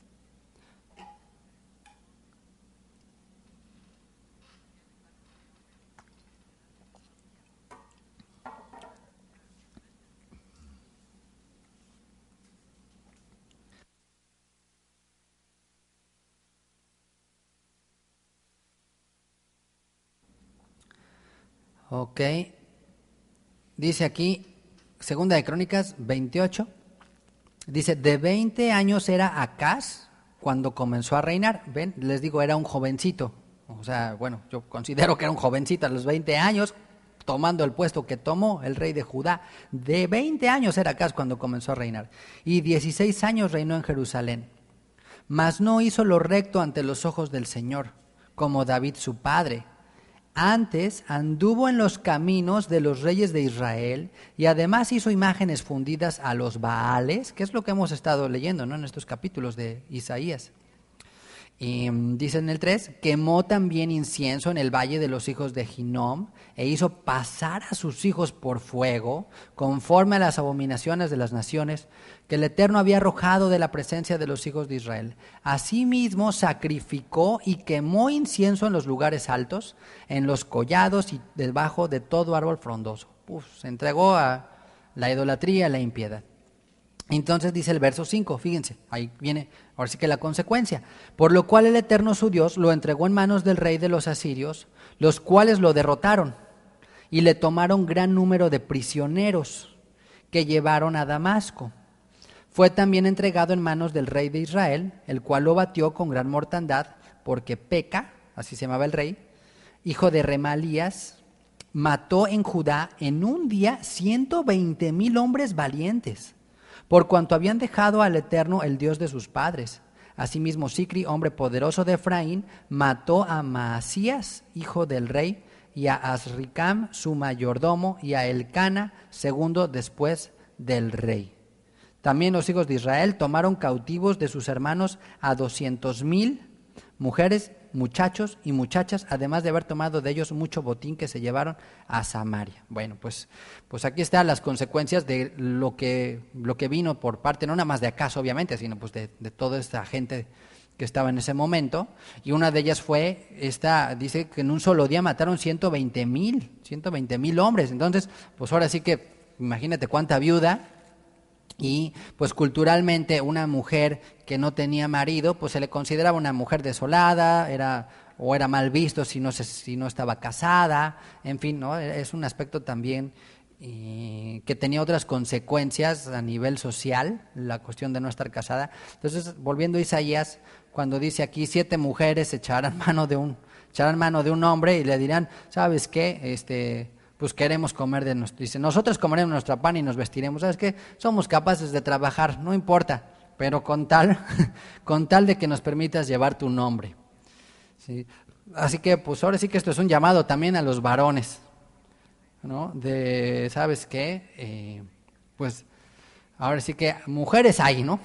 Ok, dice aquí, Segunda de Crónicas veintiocho, dice, de veinte años era Acaz cuando comenzó a reinar. Ven, les digo, era un jovencito. O sea, bueno, yo considero que era un jovencito a los veinte años, tomando el puesto que tomó el rey de Judá. De veinte años era Acaz cuando comenzó a reinar. Y dieciséis años reinó en Jerusalén. Mas no hizo lo recto ante los ojos del Señor, como David su padre. Antes anduvo en los caminos de los reyes de Israel y además hizo imágenes fundidas a los Baales, que es lo que hemos estado leyendo, ¿no?, en estos capítulos de Isaías. Y dice en el tres, quemó también incienso en el valle de los hijos de Hinnom e hizo pasar a sus hijos por fuego, conforme a las abominaciones de las naciones que el Eterno había arrojado de la presencia de los hijos de Israel. Asimismo sacrificó y quemó incienso en los lugares altos, en los collados y debajo de todo árbol frondoso. Uf, se entregó a la idolatría y a la impiedad. Entonces dice el verso cinco, fíjense, ahí viene, ahora sí que la consecuencia. Por lo cual el Eterno su Dios lo entregó en manos del rey de los asirios, los cuales lo derrotaron y le tomaron gran número de prisioneros que llevaron a Damasco. Fue también entregado en manos del rey de Israel, el cual lo batió con gran mortandad, porque Peca, así se llamaba el rey, hijo de Remalías, mató en Judá en un día ciento veinte mil hombres valientes, por cuanto habían dejado al Eterno, el Dios de sus padres. Asimismo, Sicri, hombre poderoso de Efraín, mató a Maasías, hijo del rey, y a Azricam, su mayordomo, y a Elcana, segundo después del rey. También los hijos de Israel tomaron cautivos de sus hermanos a doscientos mil mujeres, muchachos y muchachas, además de haber tomado de ellos mucho botín que se llevaron a Samaria. Bueno, pues, pues aquí están las consecuencias de lo que, lo que vino por parte, no nada más de Acaz, obviamente, sino pues de, de toda esta gente que estaba en ese momento. Y una de ellas fue, esta, dice que en un solo día mataron ciento veinte mil, ciento veinte mil hombres. Entonces, pues ahora sí que, imagínate cuánta viuda. Y pues culturalmente una mujer que no tenía marido, pues se le consideraba una mujer desolada, era o era mal visto si no se, si no estaba casada, en fin, ¿no? Es un aspecto también eh, que tenía otras consecuencias a nivel social, la cuestión de no estar casada. Entonces, volviendo a Isaías, cuando dice aquí siete mujeres echarán mano de un echarán mano de un hombre y le dirán, ¿sabes qué? Este pues queremos comer de nuestro, dice, nosotros comeremos nuestro pan y nos vestiremos, ¿sabes qué? Somos capaces de trabajar, no importa, pero con tal, con tal de que nos permitas llevar tu nombre. ¿Sí? Así que, pues ahora sí que esto es un llamado también a los varones, ¿no? De, ¿sabes qué? Eh, pues ahora sí que mujeres hay, ¿no?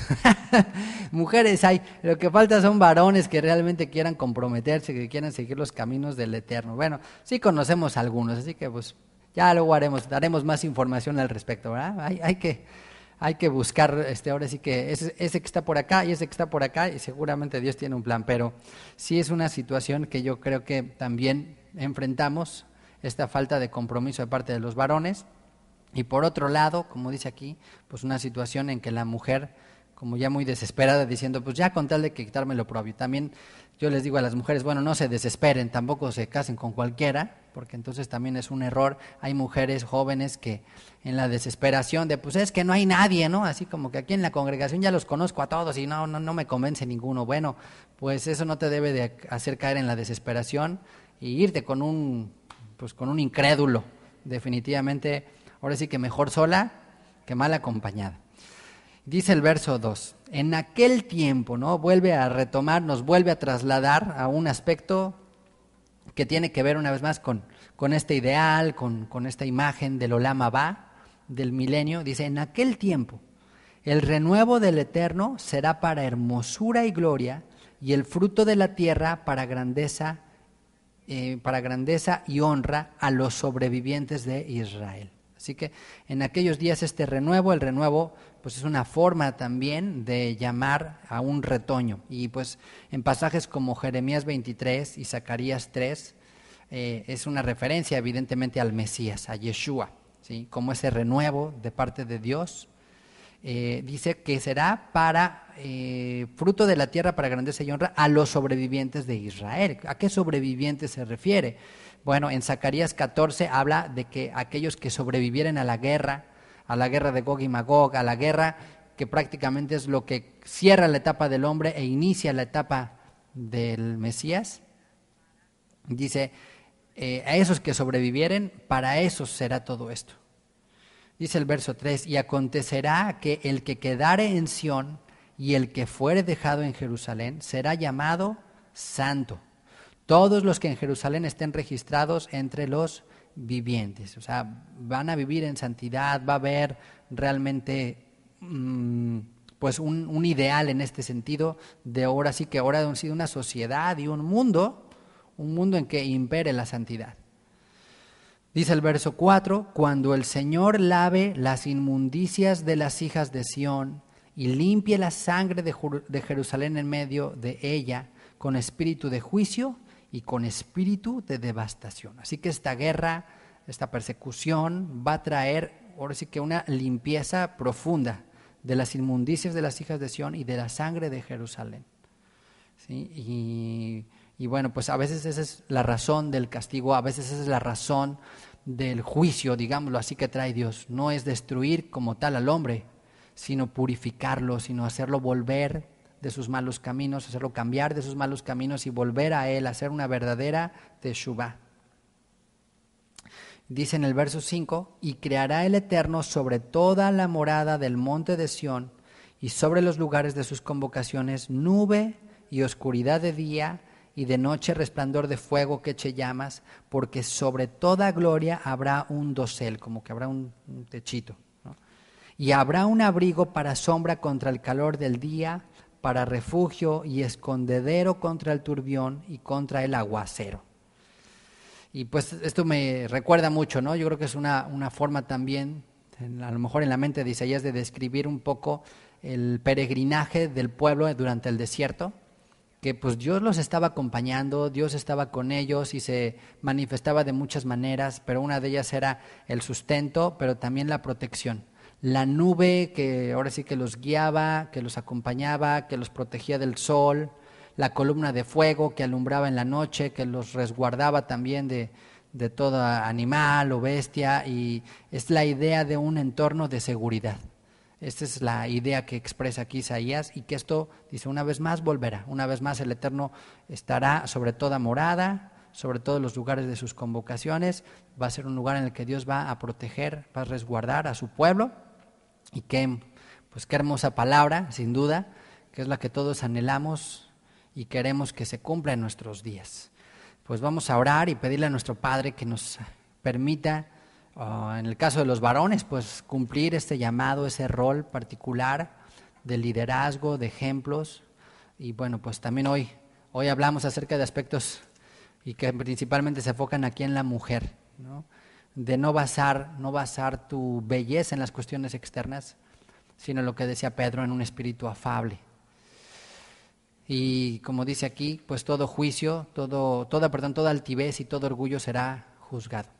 Mujeres hay, lo que falta son varones que realmente quieran comprometerse, que quieran seguir los caminos del Eterno. Bueno, sí conocemos algunos, así que pues ya luego haremos, daremos más información al respecto, ¿verdad? Hay, hay que, hay que buscar, este, ahora sí que ese, ese que está por acá y ese que está por acá, y seguramente Dios tiene un plan, pero sí es una situación que yo creo que también enfrentamos, esta falta de compromiso de parte de los varones. Y por otro lado, como dice aquí, pues una situación en que la mujer, como ya muy desesperada, diciendo, pues ya con tal de que quitarme lo propio. También yo les digo a las mujeres, bueno, no se desesperen, tampoco se casen con cualquiera, porque entonces también es un error. Hay mujeres jóvenes que en la desesperación de, pues es que no hay nadie, ¿no? Así como que aquí en la congregación ya los conozco a todos y no, no, no me convence ninguno. Bueno, pues eso no te debe de hacer caer en la desesperación y irte con un, pues con un incrédulo, definitivamente. Ahora sí que mejor sola que mal acompañada. Dice el verso dos, en aquel tiempo, ¿no? Vuelve a retomar, nos vuelve a trasladar a un aspecto que tiene que ver una vez más con, con este ideal, con, con esta imagen del Olam Abba, del milenio. Dice, en aquel tiempo, el renuevo del Eterno será para hermosura y gloria, y el fruto de la tierra para grandeza, eh, para grandeza y honra a los sobrevivientes de Israel. Así que en aquellos días este renuevo, el renuevo pues es una forma también de llamar a un retoño. Y pues en pasajes como Jeremías veintitrés y Zacarías tres eh, es una referencia evidentemente al Mesías, a Yeshua, ¿sí? Como ese renuevo de parte de Dios. Eh, dice que será para eh, fruto de la tierra para grandeza y honra a los sobrevivientes de Israel. ¿A qué sobrevivientes se refiere? Bueno, en Zacarías catorce habla de que aquellos que sobrevivieren a la guerra, a la guerra de Gog y Magog, a la guerra que prácticamente es lo que cierra la etapa del hombre e inicia la etapa del Mesías, dice, eh, a esos que sobrevivieren, para esos será todo esto. Dice el verso tres, y acontecerá que el que quedare en Sión y el que fuere dejado en Jerusalén será llamado santo. Todos los que en Jerusalén estén registrados entre los vivientes. O sea, van a vivir en santidad, va a haber realmente mmm, pues un, un ideal en este sentido de ahora sí que ahora ha sido una sociedad y un mundo, un mundo en que impere la santidad. Dice el verso cuatro, cuando el Señor lave las inmundicias de las hijas de Sión y limpie la sangre de, de Jerusalén en medio de ella con espíritu de juicio y con espíritu de devastación. Así que esta guerra, esta persecución va a traer, ahora sí que una limpieza profunda de las inmundicias de las hijas de Sión y de la sangre de Jerusalén. ¿Sí? Y, y bueno, pues a veces esa es la razón del castigo, a veces esa es la razón del juicio, digámoslo así, que trae Dios. No es destruir como tal al hombre, sino purificarlo, sino hacerlo volver de sus malos caminos, hacerlo cambiar de sus malos caminos y volver a Él, hacer una verdadera teshuvá. Dice en el verso cinco, y creará el Eterno sobre toda la morada del monte de Sión y sobre los lugares de sus convocaciones nube y oscuridad de día y de noche resplandor de fuego que eche llamas, porque sobre toda gloria habrá un dosel, como que habrá un, un techito, ¿no? Y habrá un abrigo para sombra contra el calor del día, para refugio y escondedero contra el turbión y contra el aguacero. Y pues esto me recuerda mucho, ¿no? Yo creo que es una, una forma también, en, a lo mejor en la mente de Isaías, de describir un poco el peregrinaje del pueblo durante el desierto, que pues Dios los estaba acompañando, Dios estaba con ellos y se manifestaba de muchas maneras, pero una de ellas era el sustento, pero también la protección. La nube que ahora sí que los guiaba, que los acompañaba, que los protegía del sol, la columna de fuego que alumbraba en la noche, que los resguardaba también de, de todo animal o bestia, y es la idea de un entorno de seguridad. Esta es la idea que expresa aquí Isaías, y que esto, dice, una vez más volverá, una vez más el Eterno estará sobre toda morada, sobre todos los lugares de sus convocaciones, va a ser un lugar en el que Dios va a proteger, va a resguardar a su pueblo, y qué, pues qué hermosa palabra, sin duda, que es la que todos anhelamos y queremos que se cumpla en nuestros días. Pues vamos a orar y pedirle a nuestro Padre que nos permita, Uh, en el caso de los varones, pues cumplir este llamado, ese rol particular de liderazgo, de ejemplos. Y bueno, pues también hoy, hoy hablamos acerca de aspectos y que principalmente se enfocan aquí en la mujer, ¿no? De no basar, no basar tu belleza en las cuestiones externas, sino lo que decía Pedro, en un espíritu afable. Y como dice aquí, pues todo juicio, todo, toda, perdón, toda altivez y todo orgullo será juzgado.